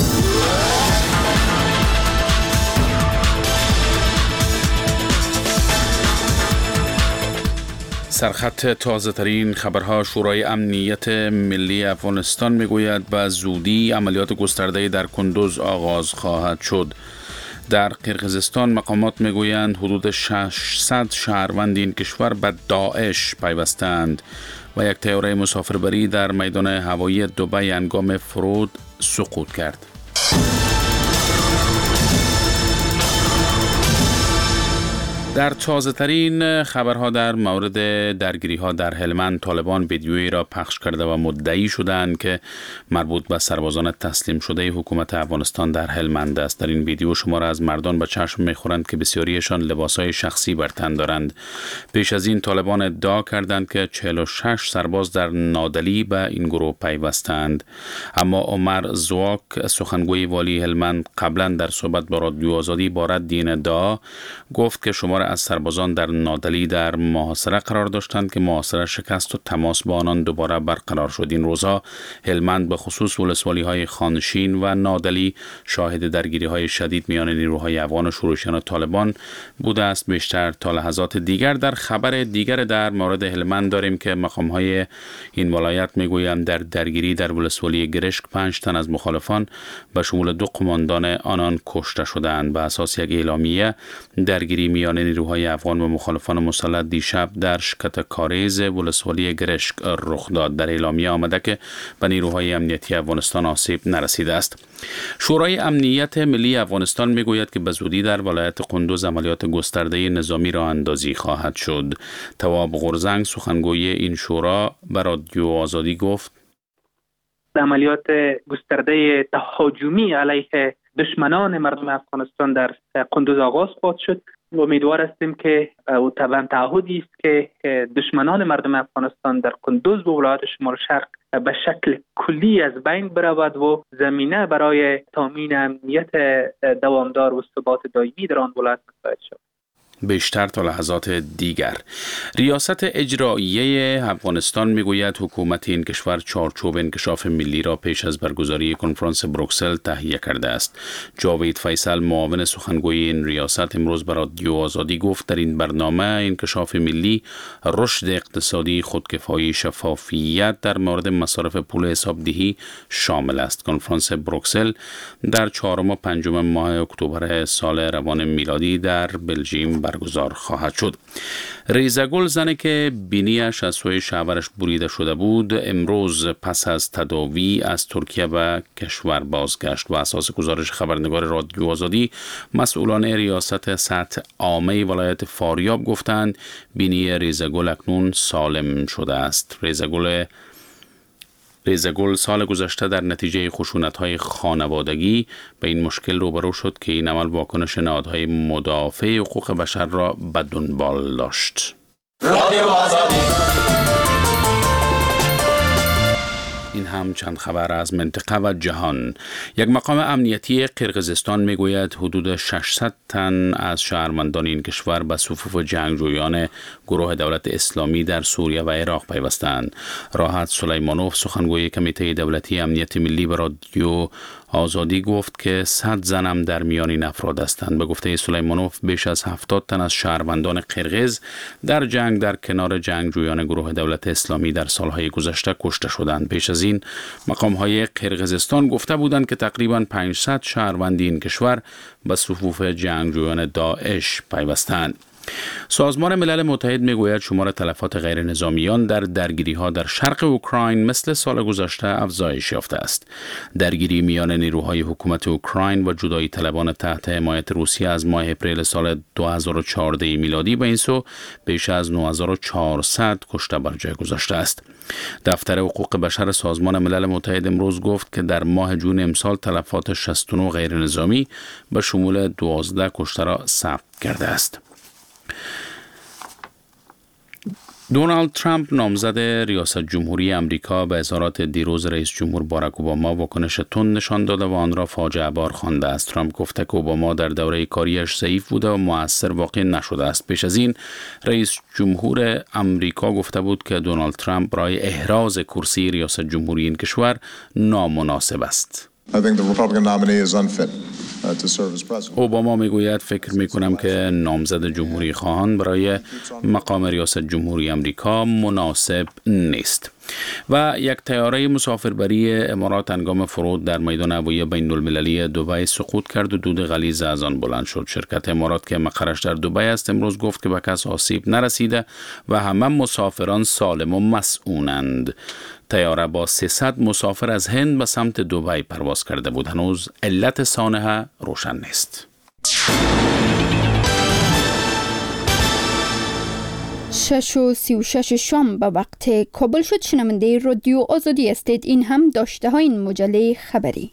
سرخط تازه ترین خبرها. شورای امنیت ملی افغانستان میگوید به زودی عملیات گسترده در کندوز آغاز خواهد شد. در قرقیزستان مقامات میگویند حدود ششصد شهروند این کشور به داعش پیوستند و یک طیاره مسافربری در میدان هوایی دبی هنگام فرود سقوط کرد. در تازه ترین خبرها در مورد درگیری ها در هلمند، طالبان ویدیویی را پخش کرده و مدعی شدند که مربوط به سربازان تسلیم شده حکومت افغانستان در هلمند است. در این ویدیو شمار از مردان به چشم میخورند که بسیاریشان لباسهای شخصی بر تن دارند. پیش از این طالبان ادعا کردند که چهل و شش سرباز در نادلی به این گروه پیوستند. اما عمر زواک، سخنگوی والی هلمند، قبلا در صحبت با رادیو آزادی با رد این ادعا گفت که شمار از سربازان در نادلی در محاصره قرار داشتند که محاصره شکست و تماس با آنان دوباره برقرار شد. این روزها هلمند به خصوص ولسوالی های خانشین و نادلی شاهد درگیری های شدید میان نیروهای افغان و شورشیان طالبان بوده است. بیشتر تا لحظات دیگر در خبر دیگر در مورد هلمند داریم که مقام های این ولایت میگویند در درگیری در ولسوالی گرشک پنج تن از مخالفان به شمول دو قماندان آنان کشته شدند. به اساس یک اعلامیه درگیری میان نیروهای افغان و مخالفان مسلح دیشب در شکت کاریز ولسوالی گرشک رخ داد. در اعلامیه آمده که به نیروهای امنیتی افغانستان آسیب نرسیده است. شورای امنیت ملی افغانستان میگوید که به زودی در ولایت قندوز عملیات گسترده نظامی راه اندازی خواهد شد. تواب غرزنگ، سخنگوی این شورا، به رادیو آزادی گفت عملیات گسترده تهاجمی علیه دشمنان مردم افغانستان در قندوز آغاز خواهد شد. امیدوار هستیم که او طبعا تعهدی است که دشمنان مردم افغانستان در قندوز و ولایات شمال شرق به شکل کلی از بین برود و زمینه برای تامین امنیت دوامدار و ثبات دائمی در آن ولایت مساعد شود. بیشتر تا لحظات دیگر. ریاست اجراییه افغانستان میگوید حکومت این کشور چارچوب انکشاف ملی را پیش از برگزاری کنفرانس بروکسل تهیه کرده است. جاوید فیصل، معاون سخنگوی این ریاست، امروز به رادیو آزادی گفت در این برنامه انکشاف ملی، رشد اقتصادی، خودکفایی، شفافیت در مورد مصارف پول حسابدهی شامل است. کنفرانس بروکسل در چهارم و پنجم ماه اکتبر سال روان میلادی در بلژیم برگزار خواهد شد. ریزگل، زنی که بینیش از سوی شوهرش بریده شده بود، امروز پس از تداوی از ترکیه به کشور بازگشت و اساس گزارش خبرنگار رادیو آزادی مسئولان ریاست سطح عامه ولایت فاریاب گفتند بینی ریزگل اکنون سالم شده است. ریزگل ریزگل سال گذشته در نتیجه خشونت‌های خانوادگی به این مشکل روبرو شد که این عمل واکنش نهادهای مدافع حقوق بشر را به دنبال داشت. این هم هم چند خبر از منطقه و جهان. یک مقام امنیتی قرقیزستان میگوید حدود ششصد تن از شهروندان این کشور به صفوف جنگجویان گروه دولت اسلامی در سوریه و عراق پیوستند. راحت سلیمانوف سخنگوی کمیته دولتی امنیت ملی به رادیو آزادی گفت که صد زنم در میان این افراد هستند. به گفته سلیمانوف بیش از هفتاد تن از شهروندان قرقیز در جنگ در کنار جنگجویان گروه دولت اسلامی در سالهای گذشته کشته شدند. پیش از این مقام‌های قرقیزستان گفته بودند که تقریباً پانصد شهروند این کشور به صفوف جنگجویان داعش پیوستند. سازمان ملل متحد میگوید شمار تلفات غیر نظامیان در درگیری‌ها در شرق اوکراین مثل سال گذشته افزایش یافته است. درگیری میان نیروهای حکومت اوکراین و جدایی طلبان تحت حمایت روسیه از ماه اپریل سال دو هزار و چهارده میلادی به این سو بیش از نه هزار و چهارصد کشته بر جای گذاشته است. دفتر حقوق بشر سازمان ملل متحد امروز گفت که در ماه جون امسال تلفات شصت و نه غیر نظامی به شمول دوازده کشته را ثبت کرده است. دونالد ترامپ نامزد ریاست جمهوری امریکا به اظهارات دیروز رئیس جمهور باراک اوباما واکنش تند نشان داده و آن را فاجعه بار خوانده است. ترامپ گفته که اوباما در دوره کاریش ضعیف بوده و مؤثر واقع نشده است. پیش از این رئیس جمهور امریکا گفته بود که دونالد ترامپ برای احراز کرسی ریاست جمهوری این کشور نامناسب است. I think the Republican nominee is unfit to serve as president. اوباما میگوید فکر میکنم که نامزد جمهوری خواهان برای مقام ریاست جمهوری امریکا مناسب نیست. و یک طیاره مسافربری امارات هنگام فرود در میدان هوایی بین المللی دبی سقوط کرد و دود غلیظ از آن بلند شد. شرکت امارات که مقرش در دبی است امروز گفت که به کس آسیب نرسیده و همه مسافران سالم و مسئولند. طیاره با سیصد مسافر از هند به سمت دبی پرواز کرده بود. هنوز علت سانحه روشن نیست. شش و سی و شش شام به وقت کابل شد. شنونده رادیو آزادی استید. این هم داشته های این مجله خبری.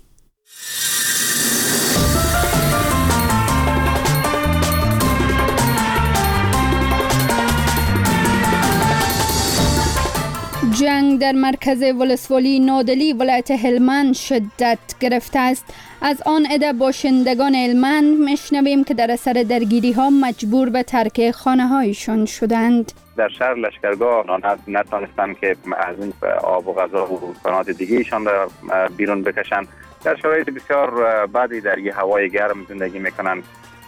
جنگ در مرکز ولسوالی نادلی ولایت هلمند شدت گرفته است. از آن عده باشندگان هلمند میشنویم که در اثر درگیری ها مجبور به ترک خانه هایشان شدند. در شهر لشکرگاه نتانستند که از این آب و غذا و امکانات دیگه ایشان را بیرون بکشن. در شرایط بسیار بدی در یه هوای گرم زندگی میکنند.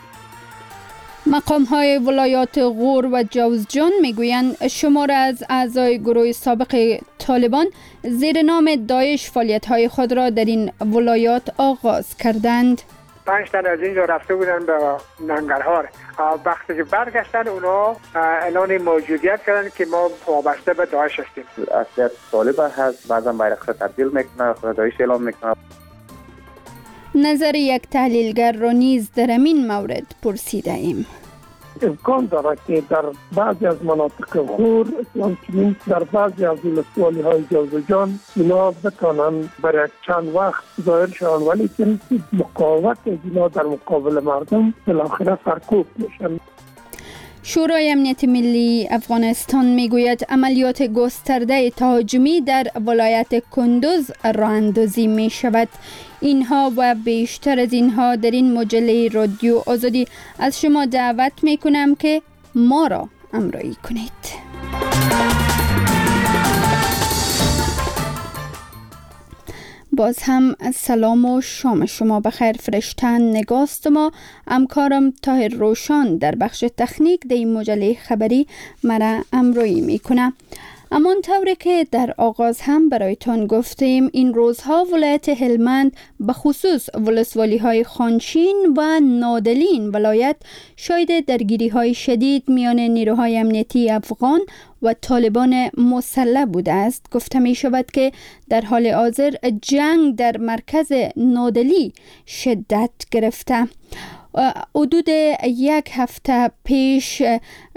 مقام های ولایات غور و جوزجان میگویند شمار از اعضای گروه سابق طالبان زیر نام داعش فعالیت های خود را در این ولایات آغاز کردند. پنج تن از اینجا رفته بودن به ننگرهار. وقتی که برگشتن اونا اعلان موجودیت کردن که ما وابسته به داعش هستیم. اصلیت طالب هست، بعضا بیرق تبدیل میکنه، خود داعش اعلام میکنه. نظر یک تحلیلگر را نیز در این مورد پرسیده ایم. امکان دارد که در بعضی از مناطق غور همچنین در بعضی از ولسوالی های جوزجان اینا بتانند برای چند وقت ظاهر شوند، ولی که مقاومت اینا در مقابل مردم بالاخره سرکوب میشن. شورای امنیت ملی افغانستان میگوید عملیات گسترده تهاجمی در ولایت کندوز راه اندازی می شود. اینها و بیشتر از اینها در این مجله رادیو آزادی از شما دعوت می کنم که ما را همراهی کنید. باز هم سلام و شام شما بخیر. فرشتن نگاست ما همکارم طاهر روشان در بخش تکنیک در این مجله خبری مرا همراهی میکنه. اما طوری که در آغاز هم برایتان گفتیم این روزها ولایت هلمند به خصوص ولسوالی های خانشین و نادلین ولایت شاهد درگیری های شدید میان نیروهای امنیتی افغان و طالبان مسلح بوده است. گفته می شود که در حال حاضر جنگ در مرکز نادلی شدت گرفته. حدود یک هفته پیش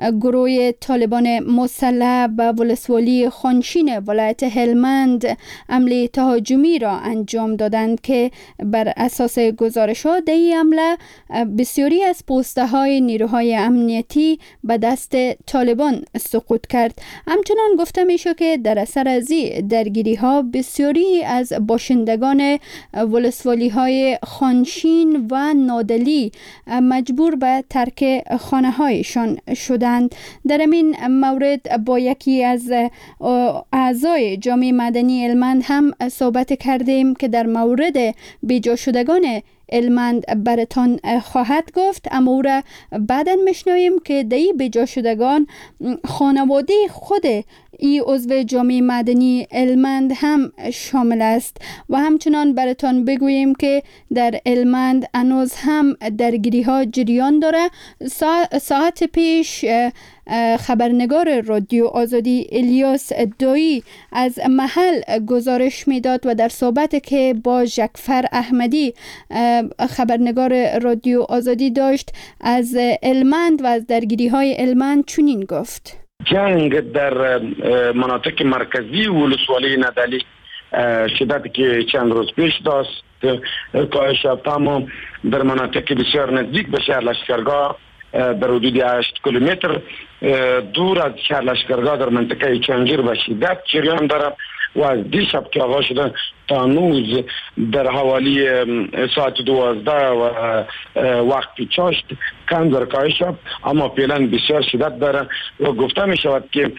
گروه طالبان مسلح به ولسوالی خانشین ولایت هلمند حمله تهاجمی را انجام دادند که بر اساس گزارش‌ها در این حمله بسیاری از پوسته های نیروهای امنیتی به دست طالبان سقوط کرد. همچنان گفته میشه که در اثر از این درگیری ها بسیاری از باشندگان ولسوالی های خانشین و نادلی مجبور به ترک خانه هایشان شدند. در این مورد با یکی از اعضای جامعه مدنی هلمند هم صحبت کردیم که در مورد بیجا شدگان هلمند برتان خواهد گفت، اما او را بعداً میشنویم که دایی بیجا شدگان خانواده خود ای عضو جامعه مدنی هلمند هم شامل است. و همچنان برتان بگوییم که در هلمند هنوز هم درگیری ها جریان داره. سا- ساعت پیش خبرنگار رادیو آزادی الیاس دایی از محل گزارش میداد و در صحبت که با جعفر احمدی خبرنگار رادیو آزادی داشت از هلمند و از درگیری های هلمند چنین گفت: جنگ در مناطق مرکزی ولسوالی ندلی شدتی که چند روز پیش داشت، کاهش یافته اما در مناطق بسیار نزدیک به شهر لشکرگاه در حدود هشت کیلومتر دور از شهر لشکرگاه در منطقه چنگیر به شدت جریان دارد و از دیشب که آغاز شده تا نوز در حوالی ساعت دوازده و وقت چاشت کم در کاهش شد، اما فعلا بسیار شدت داره و گفته می شود که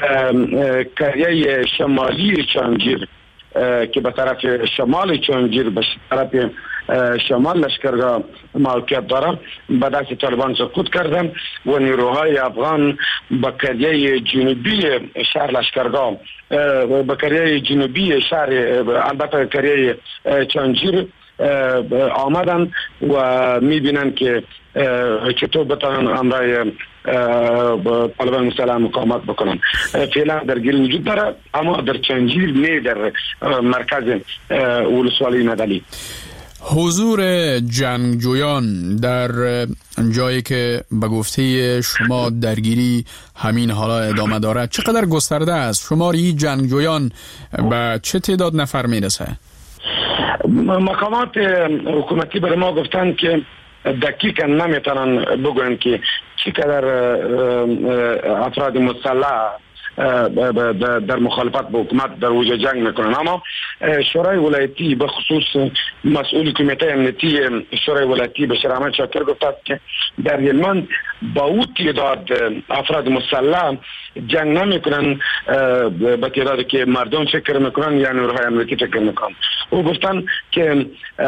کریه شمالی چنگیر که به طرف شمال چنگیر به طرف شمال لشکرگاه موقعیت دارم به دست طالبان سقوط کردن و نیروهای افغان به کریه جنوبی شهر لشکرگاه به کریه جنوبی شهر البته کریه چنگیر آمدن و میبینن که چطور بتانن امرای طالبان مسلح مقاومت بکنن. فعلا درگیری وجود داره اما در چنگیر نه در مرکز ولسوالی ندلی. حضور جنگجویان در جایی که به گفته شما درگیری همین حالا ادامه دارد چقدر گسترده است؟ شماری جنگجویان به چه تعداد نفر میرسه؟ مقامات حکومتی برای ما گفتن که دقیقا نمیتونن بگوین که چقدر افراد مسلح در مخالفت با حکومت در وجه جنگ میکنن، اما شورای ولایتی به خصوص مسئول کمیته امنیتی شورای ولایتی بشیر احمد شاکر گفت که در هلمند با او تعداد افراد مسلح جنگ نمیکنن به تعدادی که مردم فکر میکنن یا نیروهای امنیتی فکر میکنن. او گفتن که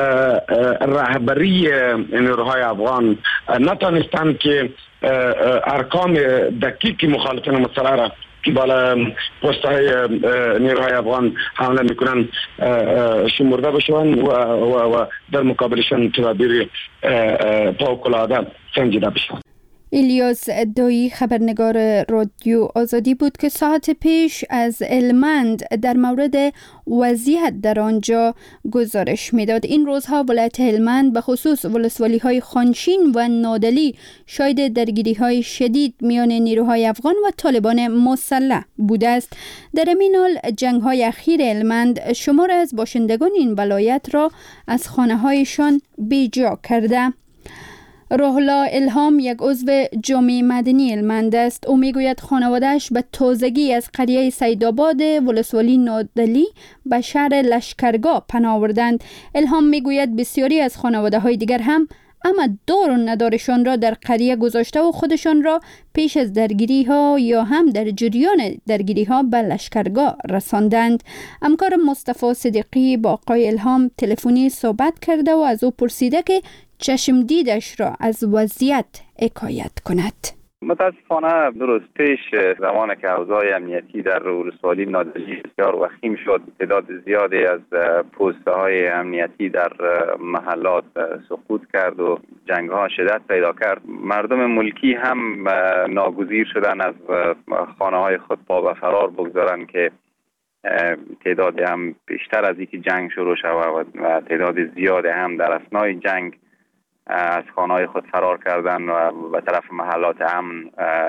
رهبری نیروهای افغان نتونستن که ارقام دقیقی مخالفین مسلح را که بالا پست‌های نیروهای افغان حمله میکنن شمرده بشون و, و, و در مقابلشان تدابیر فوق‌العاده سنجیده بشون. الیاس دایی خبرنگار رادیو آزادی بود که ساعت پیش از هلمند در مورد وضعیت در آنجا گزارش میداد. این روزها ولایت هلمند به خصوص ولسوالی های خانشین و نادلی شاهد درگیری های شدید میان نیروهای افغان و طالبان مسلح بوده است. در این حال جنگ های اخیر هلمند شمار از باشندگان این ولایت را از خانه هایشان بیجا کرده. روح‌الله الهام یک عضو جامعه مدنی هلمند است. او میگوید خانواده‌اش به تازگی از قریه سیدآباد ولسوالی نادلی به شهر لشکرگاه پناه آوردند. الهام میگوید بسیاری از خانواده‌های دیگر هم اما دار و ندارشان را در قریه گذاشته و خودشان را پیش از درگیری ها یا هم در جریان درگیری ها به لشکرگاه رساندند. همکار مصطفی صدیقی با آقای الهام تلفنی صحبت کرده و از او پرسیده که چشم دیدش را از وضعیت حکایت کند. متاسفانه دو روز پیش زمانی که اوضاع امنیتی در ولسوالی نادلی بسیار وخیم شد، تعداد زیادی از پوسته های امنیتی در محلات سقوط کرد و جنگ ها شدت پیدا کرد. مردم ملکی هم ناگزیر شدن از خانه های خود پا به فرار بگذارند که تعداد هم بیشتر از اینکه جنگ شروع شود و تعداد زیاد هم در اثنای جنگ از خانه‌های خود فرار کردن و به طرف محلات امن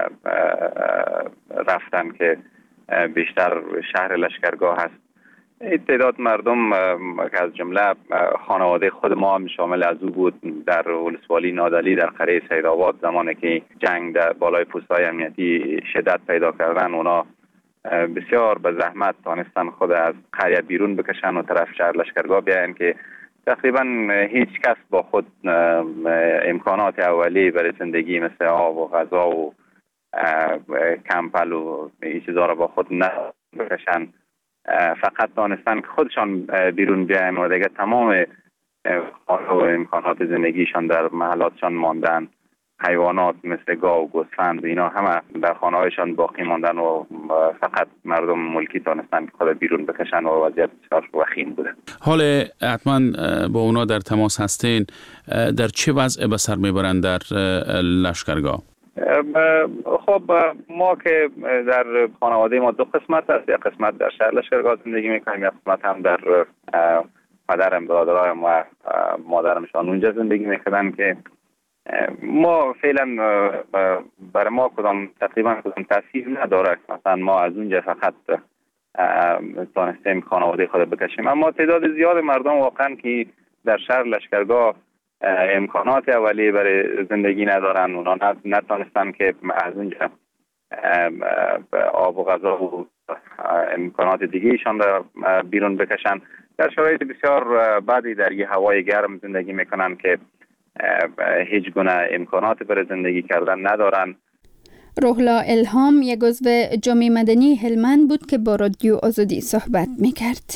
رفتن که بیشتر شهر لشکرگاه هست. این تعداد مردم که از جمله خانواده خود ما هم شامل از او بود در ولسوالی نادعلی در قریه سیدآباد، زمانی که جنگ در بالای پست‌های امنیتی شدت پیدا کردن، اونا بسیار به زحمت تانستن خود از قریه بیرون بکشن و طرف شهر لشکرگاه بیاین که تقریبا هیچ کس با خود امکانات اولیه برای زندگی مثل آب و غذا و کمپل و این چیزا را با خود نبکشن. فقط دانستن که خودشان بیرون بیاین و دیگه تمام امکانات زندگیشان در محلاتشان ماندن. حیوانات مثل گاو و گوسفند اینا همه در خانه‌هایشان باقی ماندن و فقط مردم ملکی تانستن که خود بیرون بکشن و وضعیت بسیار وخیم بوده. حال حتما با اونا در تماس هستین، در چه وضع به سر میبرند در لشکرگاه؟ خب ما که در خانواده ما دو قسمت هست، یک قسمت در شهر لشکرگاه زندگی میکنیم، یک قسمت هم در پدرم، برادرم و مادرمشان اونجا زندگی میکنن که ما فعلا برای ما کدام تقریبا کدام تاثیر نداره. مثلا ما از اونجا فقط تانستیم خانواده خود بکشیم، اما تعداد زیاد مردم واقعا که در شهر لشکرگاه امکانات اولیه برای زندگی ندارن، اونا نتانستن که از اونجا آب و غذا و امکانات دیگه ایشان را بیرون بکشن. در شرایط بسیار بدی در یه هوای گرم زندگی میکنن که هیچ گونه امکانات برای زندگی کردن ندارن. روحلا الهام یک عضو جامعه مدنی هلمند بود که با رادیو آزادی صحبت میکرد.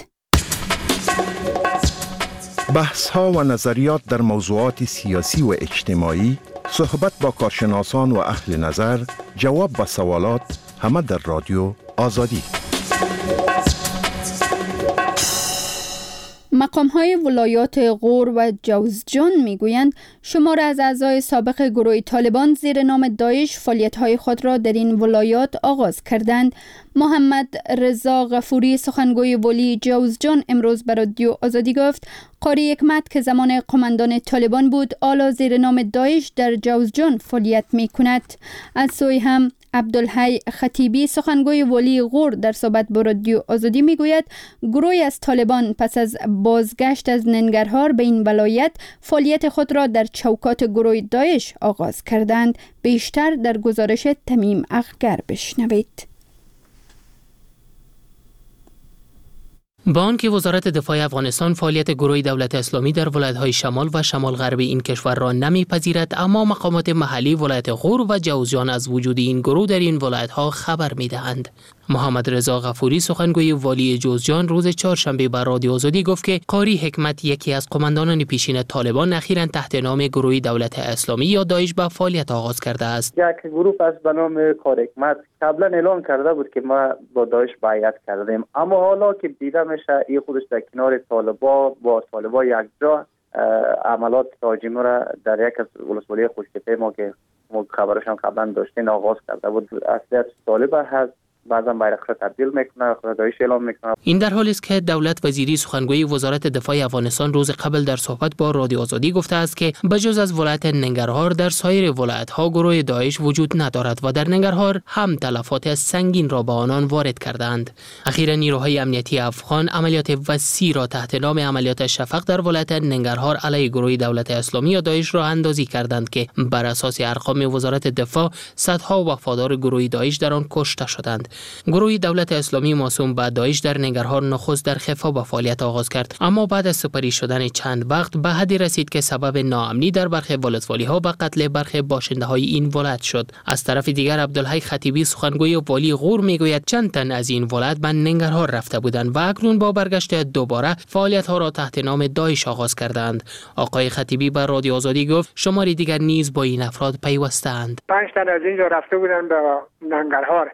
بحث ها و نظریات در موضوعات سیاسی و اجتماعی، صحبت با کارشناسان و اهل نظر، جواب به سوالات، همه در رادیو آزادی. مقام‌های ولایات غور و جوزجان می‌گویند شمار از اعضای سابق گروه طالبان زیر نام داعش فعالیت‌های خود را در این ولایات آغاز کردند. محمد رضا غفوری سخنگوی ولی جوزجان امروز به رادیو آزادی گفت قاری حکمت که زمان قماندان طالبان بود حالا زیر نام داعش در جوزجان فعالیت می‌کند. از سوی هم عبدالحی خطیبی سخنگوی ولی غور در صحبت با رادیو آزادی میگوید گروهی از طالبان پس از بازگشت از ننگرهار به این ولایت فعالیت خود را در چوکات گروه داعش آغاز کردند. بیشتر در گزارش تمیم اخگر بشنوید. با آنکه وزارت دفاع افغانستان فعالیت گروه دولت اسلامی در ولایت‌های شمال و شمال غربی این کشور را نمی‌پذیرد، اما مقامات محلی ولایت غور و جوزجان از وجود این گروه در این ولایت‌ها خبر می‌دهند. محمد رضا غفوری سخنگوی والی جوزجان روز چهارشنبه بر رادیو آزادی گفت که قاری حکمت یکی از قماندانان پیشین طالبان اخیراً تحت نام گروه دولت اسلامی یا داعش به فعالیت آغاز کرده است. یک گروه است به نام قاری حکمت قبلا اعلام کرده بود که ما با داعش بیعت کردیم، اما حالا که دیده میشه این خودش در کنار طالبا با طالبا یکجا عملات تهاجمی را در یک از ولسوالی خوشتیپه ما که ما خبرش هم قبلا داشتین آغاز کرده بود. اصلیت طالب هست، بعضا بیرق را تبدیل میکنه، داعش اعلام میکنه. این در حالی است که دولت وزیری سخنگوی وزارت دفاع افغانستان روز قبل در صحبت با رادیو آزادی گفته است که بجز از ولایت ننگرهار در سایر ولایت‌ها گروه داعش وجود ندارد و در ننگرهار هم تلفات سنگین را به آنان وارد کردند. اخیراً نیروهای امنیتی افغان عملیات وسیع را تحت نام عملیات شفق در ولایت ننگرهار علیه گروه دولت اسلامی یا داعش راه اندازی کردند که بر اساس ارقام وزارت دفاع صدها وفادار گروه داعش در آن کشته شدند. گروه دولت اسلامی موسوم به داعش در ننگرهار نخست در خفا به فعالیت آغاز کرد، اما بعد از سپری شدن چند وقت به حدی رسید که سبب ناامنی در برخی ولسوالی‌ها و قتل برخی باشنده‌های این ولایت شد. از طرف دیگر عبدالحی خطیبی سخنگوی والی غور میگوید چند تن از این ولایت به ننگرهار رفته بودند و اکنون با برگشت دوباره فعالیت‌ها را تحت نام داعش آغاز کردند. آقای خطیبی به رادیو آزادی گفت شماری دیگر نیز با این افراد پیوسته‌اند. پنج تن از اینجا رفته بودند به ننگرهار،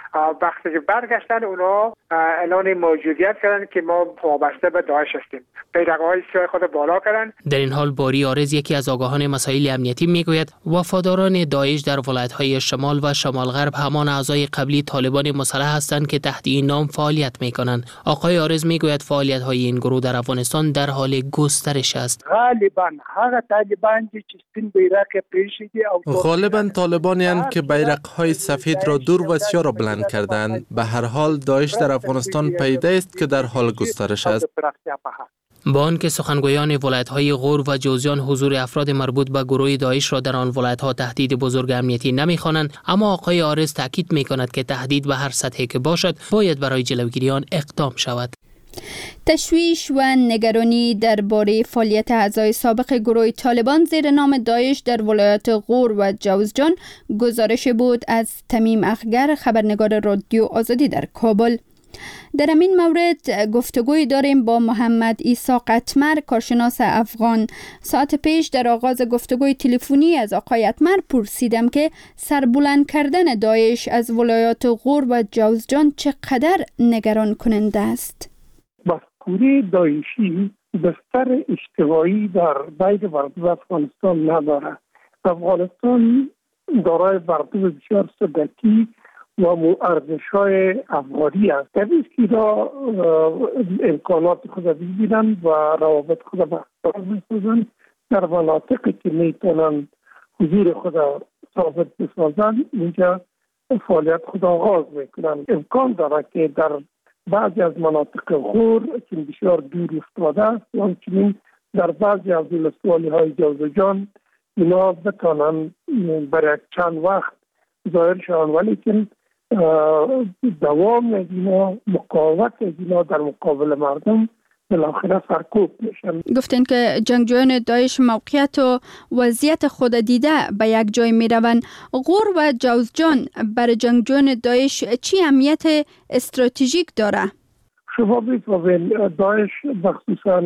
وقتی که برگشتن اونا اعلان موجودیت کردن که ما وابسته به داعش هستیم. بیرق‌های سیاه خود بالا کردن. در این حال باری آرز، یکی از آگاهان مسائل امنیتی، میگوید وفاداران داعش در ولایت‌های شمال و شمال غرب همان اعضای قبلی طالبان مسلح هستند که تحت این نام فعالیت میکنند. آقای آرز میگوید فعالیت‌های این گروه در افغانستان در حال گسترش است. غالبا هغه طالبان چې سپین بیرق پریشیدي او غالبا طالبانی اند که بیرق‌های سفید را دور و سیاه را بلند کردند. به هر حال داعش در افغانستان پیدا است که در حال گسترش است. با آنکه سخنگویان ولایت‌های غور و جوزجان حضور افراد مربوط به گروه داعش را در آن ولایت‌ها تهدید بزرگ امنیتی نمی‌خوانند، اما آقای آرز تاکید می‌کند که تهدید به هر سطحی که باشد باید برای جلوگیری آن اقدام شود. تشویش و نگرانی درباره فعالیت اعضای سابق گروه طالبان زیر نام داعش در ولایات غور و جوزجان گزارش بود از تمیم اخگر، خبرنگار رادیو آزادی در کابل. در این مورد گفتگوی داریم با محمد عیسی قطمر، کارشناس افغان. ساعت پیش در آغاز گفتگوی تلفنی از آقای قطمر پرسیدم که سربلند کردن داعش از ولایات غور و جوزجان چقدر نگران کننده است. مفکوره داعشی بستر اجتماعی در بین مردم افغانستان نداره. افغانستان دارای مردم بسیار سنتی و ارزش‌های افغانی است. طبیعی است که اینا امکانات خود ببینن و روابط خود بحث‌ها بسازن در مناطقی که میتونن حضور خود ثابت بسازن، اینجا فعالیت خود آغاز میکنن. امکان داره که در بعضی از مناطق غور که بسیار دور افتاده است، همچنین در بعضی از ولسوالی‌های جوزجان اینا بتانن برای چند وقت ظاهر شوند، ولی که دوام اینا، مقاومت اینا در مقابل مردم بالاخره سرکوب میشن. گفتن که جنگجویان داعش موقعیت و وضعیت خود دیده به یک جای میروند. غور و جوزجان برای جنگجویان داعش چی اهمیت استراتژیک داره؟ شما بفهمید داعش مخصوصا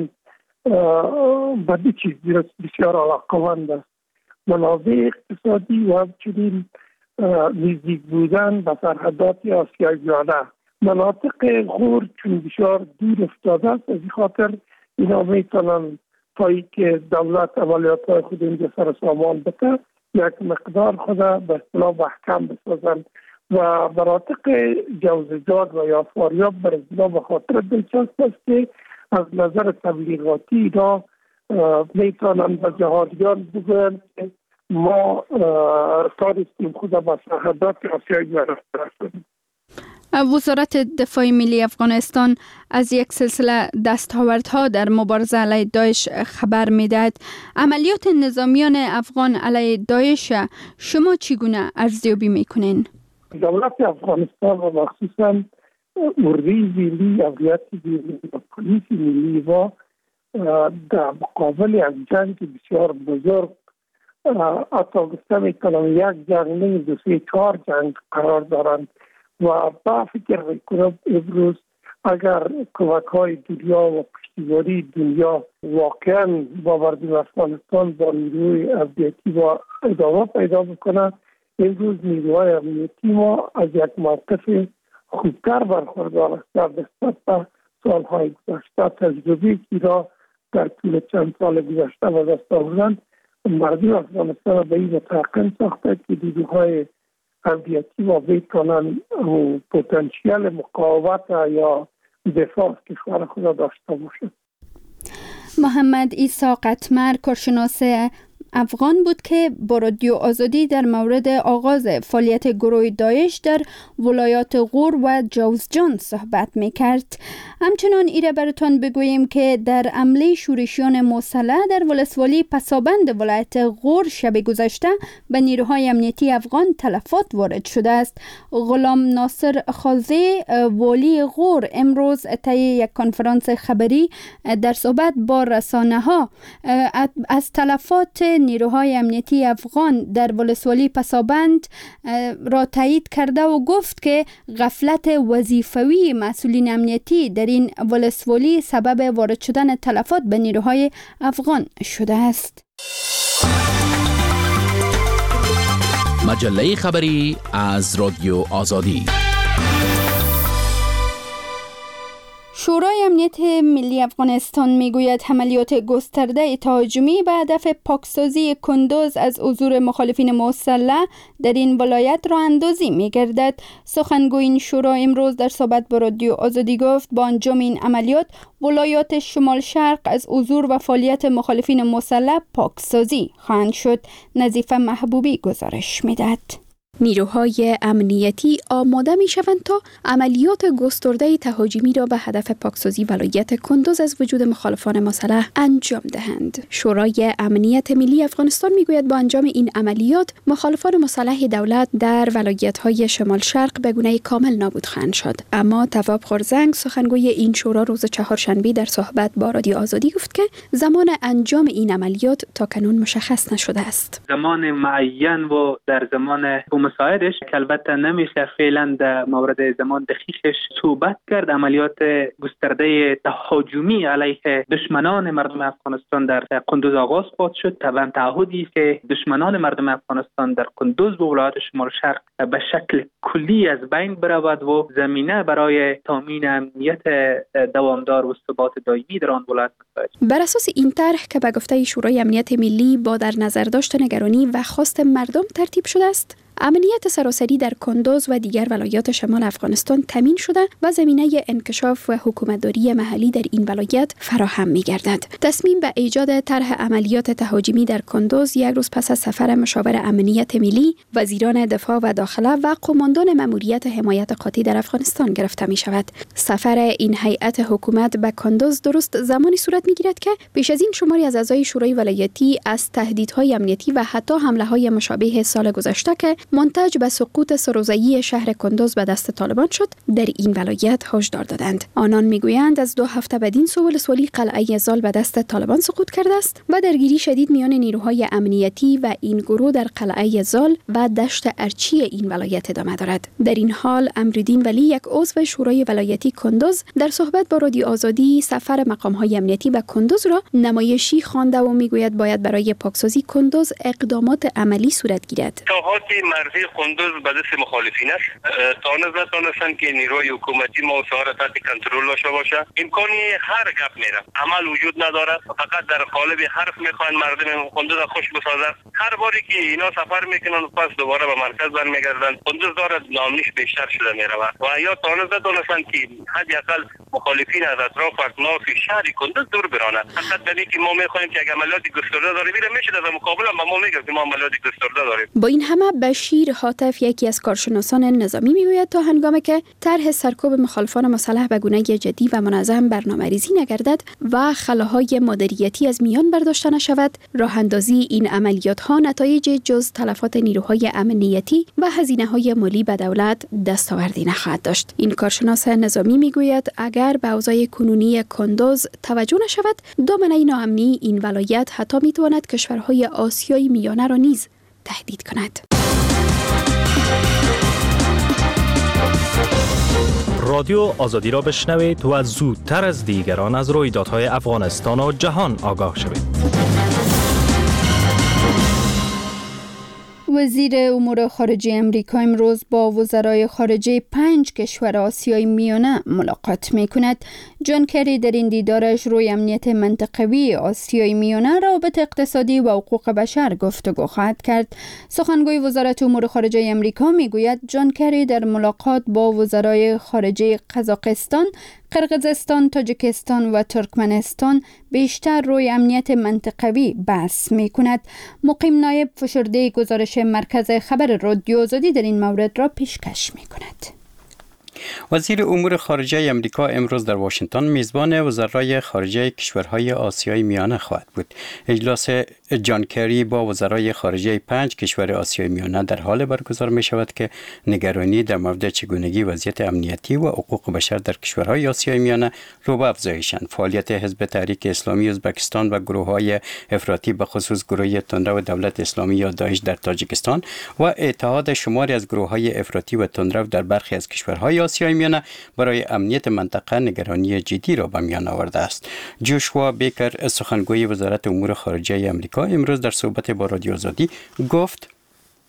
به دو چیز بسیار علاقه‌مند است: منابع اقتصادی و همچنین نزدیک بودن به سرحدات آسیای میانه. مناطق غور چون بسیار دور افتاده است، از این خاطر اینا میتونن تایی که دولت عملیات های خود اینجا سر سامان بده یک مقدار خود به اصطلاح محکم بسازن. و مناطق جوزجان و یا فاریاب بر اصطلاح به خاطر دلچسب است که از نظر تبلیغاتی اینا میتونن به جهادیان بگوین که ما تارستیم خود به سرحدات آسیای میانه برسونیم. وزارت دفاع ملی افغانستان از یک سلسله دستاوردها در مبارزه علیه داعش خبر میدهد. عملیات نظامیان افغان علیه داعش شما چگونه ارزیابی میکنین؟ دولت افغانستان و مخصوصا اردوی ملی، امنیت ملی و پلیس ملی و در مقابل از جنگ بسیار بزرگ، حتی گفته میکنم یک جنگ نه دو سه چهار جنگ قرار دارند و با فکر میکنم امروز اگر کمک های دنیا و پشتیبانی دنیا واقعا با مردم افغانستان با نیروی امنیتی و ادامه پیدا بکنه، امروز نیروهای امنیتی ما از یک موقف خوبتر برخوردار است در نسبت به سالهای گذشته. تجربه که را در طول چند سال گذشته و دست آوردن مردم افغانستان به این متقن ساخته که نیروهای امنیتی ما بتوانند پتانسیل مقاومت یا دفاع کشور خود داشته باشند. محمد عیسی قطمر، کارشناس افغان بود که با رادیو آزادی در مورد آغاز فعالیت گروه داعش در ولایات غور و جوزجان صحبت میکرد. همچنان ایره براتان بگوییم که در حمله شورشیان مسلح در ولسوالی پسابند ولایت غور شب گذشته به نیروهای امنیتی افغان تلفات وارد شده است. غلام ناصر خازه، والی غور، امروز طی یک کنفرانس خبری در صحبت با رسانه ها از تلفات نیروهای امنیتی افغان در ولسوالی پسابند را تایید کرده و گفت که غفلت وظیفوی مسئولین امنیتی در این ولسوالی سبب وارد شدن تلفات به نیروهای افغان شده است. مجله خبری از رادیو آزادی. شورای امنیت ملی افغانستان میگوید عملیات گسترده تهاجمی به هدف پاکسازی کندوز از حضور مخالفین مسلح در این ولایت را اندازی میگردد. سخنگوی این شورا امروز در صحبت با رادیو آزادی گفت با انجام این عملیات ولایات شمال شرق از حضور و فعالیت مخالفین مسلح پاکسازی خواهند شد. نظیفه محبوبی گزارش میدهد. نیروهای امنیتی آماده می شوند تا عملیات گسترده تهاجمی را به هدف پاکسازی ولایت کندوز از وجود مخالفان مسلح انجام دهند. شورای امنیت ملی افغانستان می گوید با انجام این عملیات مخالفان مسلح دولت در ولایت‌های شمال شرق به گونه کامل نابود خواهند شد. اما تواب خورزنگ سخنگوی این شورا روز چهارشنبه در صحبت با رادیو آزادی گفت که زمان انجام این عملیات تا کنون مشخص نشده است. زمان معین و در زمان مساعدش که البته نمیشه فعلا در مورد زمان دقیقش صحبت کرد. عملیات گسترده تهاجمی علیه دشمنان مردم افغانستان در کندوز آغاز خواهد شد. طبعا تعهدی است که دشمنان مردم افغانستان در کندوز و ولایت شمال شرق به شکل کلی از بین برود و زمینه برای تامین امنیت دوامدار و ثبات دائمی در آن ولایت مساعد. بر اساس این طرح که به گفته شورای امنیت ملی با در نظر داشت نگرانی و خواست مردم ترتیب شده است، امنیت سراسری در کندوز و دیگر ولایات شمال افغانستان تامین شده و زمینه انکشاف و حکومتداری محلی در این ولایت فراهم می‌گردد. تصمیم به ایجاد طرح عملیات تهاجمی در کندوز یک روز پس از سفر مشاور امنیت ملی، وزیران دفاع و داخله و قماندان مأموریت حمایت قاطی در افغانستان گرفته می‌شود. سفر این هیئت حکومت به کندوز درست زمانی صورت می‌گیرد که پیش از این شماری از اعضای شورای ولایتی از تهدیدهای امنیتی و حتی حمله‌های مشابه سال گذشته که منتج به سقوط سروزایی شهر کندوز به دست طالبان شد در این ولایت هشدار دادند. آنان میگویند از دو هفته بعدین سو ولسوالی قلعه زال به دست طالبان سقوط کرده است و درگیری شدید میان نیروهای امنیتی و این گروه در قلعه زال و دشت ارچی این ولایت ادامه دارد. در این حال امرالدین ولی یک عضو شورای ولایتی کندوز در صحبت با رادیو آزادی سفر مقام‌های امنیتی به کندوز را نمایشی خوانده و میگوید باید برای پاکسازی کندوز اقدامات عملی صورت گیرد. مرزی کندوز به دست مخالفین است. تا نتونستن که نیروی حکومتی ما و سوار تحت کنترل داشته باشه. امکانی هر گپ میره. عمل وجود نداره. فقط در قالب حرف میخوان مردم کندوز خوش بسازن. هر باری که اینا سفر میکنن پس دوباره به مرکز برمیگردن. کندوز داره نامنیش بیشتر شده میره و یا تا نتونستن که حداقل مخالفین از اطراف اطراف شهر کندوز دور برانن. فقط دلیلی که ما میخوایم که اگه عملیات گسترده داره میره میشه در مقابل ما میگیم که ما عملیات گسترده داریم. با این همه بشیر حاتف یکی از کارشناسان نظامی میگوید تا هنگامی که طرح سرکوب مخالفان مسلح به گونه جدی و منظم برنامه‌ریزی نگردد و خلاهای مدیریتی از میان برداشته نشود، راه اندازی این عملیات ها نتایج جز تلفات نیروهای امنیتی و هزینه‌های مالی به دولت دستاوردی نخواهد داشت. این کارشناس نظامی میگوید اگر به اوضاع کنونی کندوز توجه نشود، دامنه ناامنی این ولایت حتی میتواند کشورهای آسیای میانه را نیز تهدید کند. رادیو آزادی را بشنوید و زودتر از دیگران از رویدادهای افغانستان و جهان آگاه شوید. وزیر امور خارجه امریکا امروز با وزرای خارجه پنج کشور آسیای میانه ملاقات میکند. جان کری در این دیدارش روی امنیت منطقوی آسیای میانه، روابط اقتصادی و حقوق بشر گفتگو خواهد کرد. سخنگوی وزارت امور خارجه امریکا میگوید جان کری در ملاقات با وزرای خارجه قزاقستان، قرقیزستان، تاجیکستان و ترکمنستان بیشتر روی امنیت منطقوی بحث می کند. مقیم نایب فشرده گزارش مرکز خبر رادیو آزادی در این مورد را پیشکش می کند. وزیر امور خارجه امریکا امروز در واشنگتن میزبان وزرای خارجه کشورهای آسیای میانه خواهد بود. اجلاس جان کری با وزرای خارجه پنج کشور آسیای میانه در حال برگزار می شود که نگرانی در مورد چگونگی وضعیت امنیتی و حقوق بشر در کشورهای آسیای میانه رو به افزایشند. فعالیت حزب تحریک اسلامی ازبکستان و گروه‌های افراطی به خصوص گروه تندرو دولت اسلامی یا داعش در تاجیکستان و اتحاد شماری از گروه‌های افراطی و تندرو در برخی از کشورهای آسیای میانه برای امنیت منطقه نگرانی جدی را به میان آورده است. جوشوا بیکر سخنگوی وزارت امور خارجه امریکا امروز در صحبت با رادیو آزادی گفت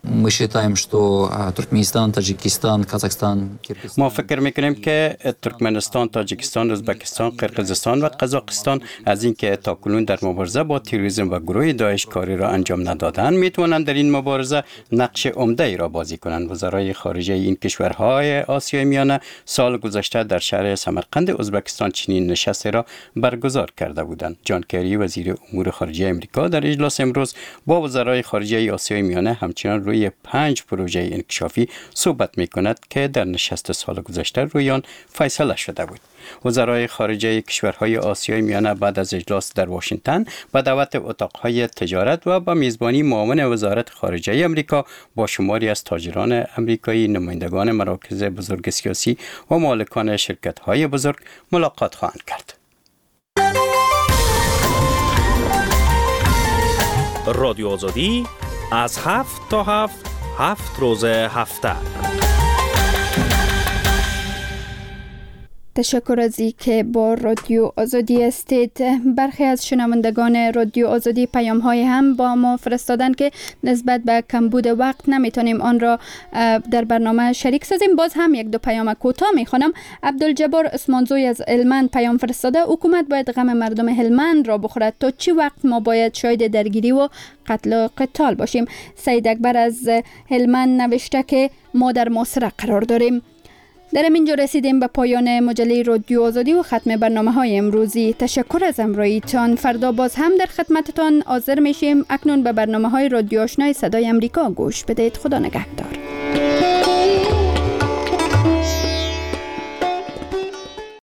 Мы считаем, что Туркменистан, Таджикистан, Казахстан, ما فکر میکنیم که ترکمنستان، تاجیکستان، ازبکستان، قرقیزستان و قزاقستان از اینکه تاکنون در مبارزه با تروریسم و گروه داعش کاری را انجام ندادند میتوانند در این مبارزه نقش عمده ای را بازی کنند. وزرای خارجه این کشورهای آسیای میانه سال گذشته در شهر سمرقند ازبکستان چنین نشستی را برگزار کرده بودند. جان کری وزیر امور خارجه امریکا در اجلاس امروز با وزرای خارجه آسیای میانه همچنان روی پنج پروژه انکشافی صحبت میکند که در نشست سال گذشته روی آن فیصله شده بود. وزرای خارجه کشورهای آسیای میانه بعد از اجلاس در واشنگتن به دعوت اتاقهای تجارت و با میزبانی معاون وزارت خارجه امریکا با شماری از تاجران امریکایی، نمایندگان مراکز بزرگ سیاسی و مالکان شرکت‌های بزرگ ملاقات خواهند کرد. رادیو آزادی از هفت تا هفت هفت روز هفته. تشکر از اینکه با رادیو آزادی هستید. برخی از شنوندگان رادیو آزادی پیام های هم با ما فرستادن که نسبت به کمبود وقت نمیتونیم آن را در برنامه شریک سازیم. باز هم یک دو پیام کوتاه میخوانم. عبدالجبار عثمانزوی از هلمند پیام فرستاده: حکومت باید غم مردم هلمند را بخورد. تا چی وقت ما باید شاهد درگیری و قتل و قتال باشیم؟ سید اکبر از هلمند نوشته که ما در محاصره قرار داریم. در اینجا رسیدیم به پایان مجله رادیو آزادی و ختم برنامه های امروزی. تشکر از همراهیتان. فردا باز هم در خدمتتان حاضر میشیم. اکنون به برنامه های رادیو آشنای صدای امریکا گوش بدهید. خدا نگهدار.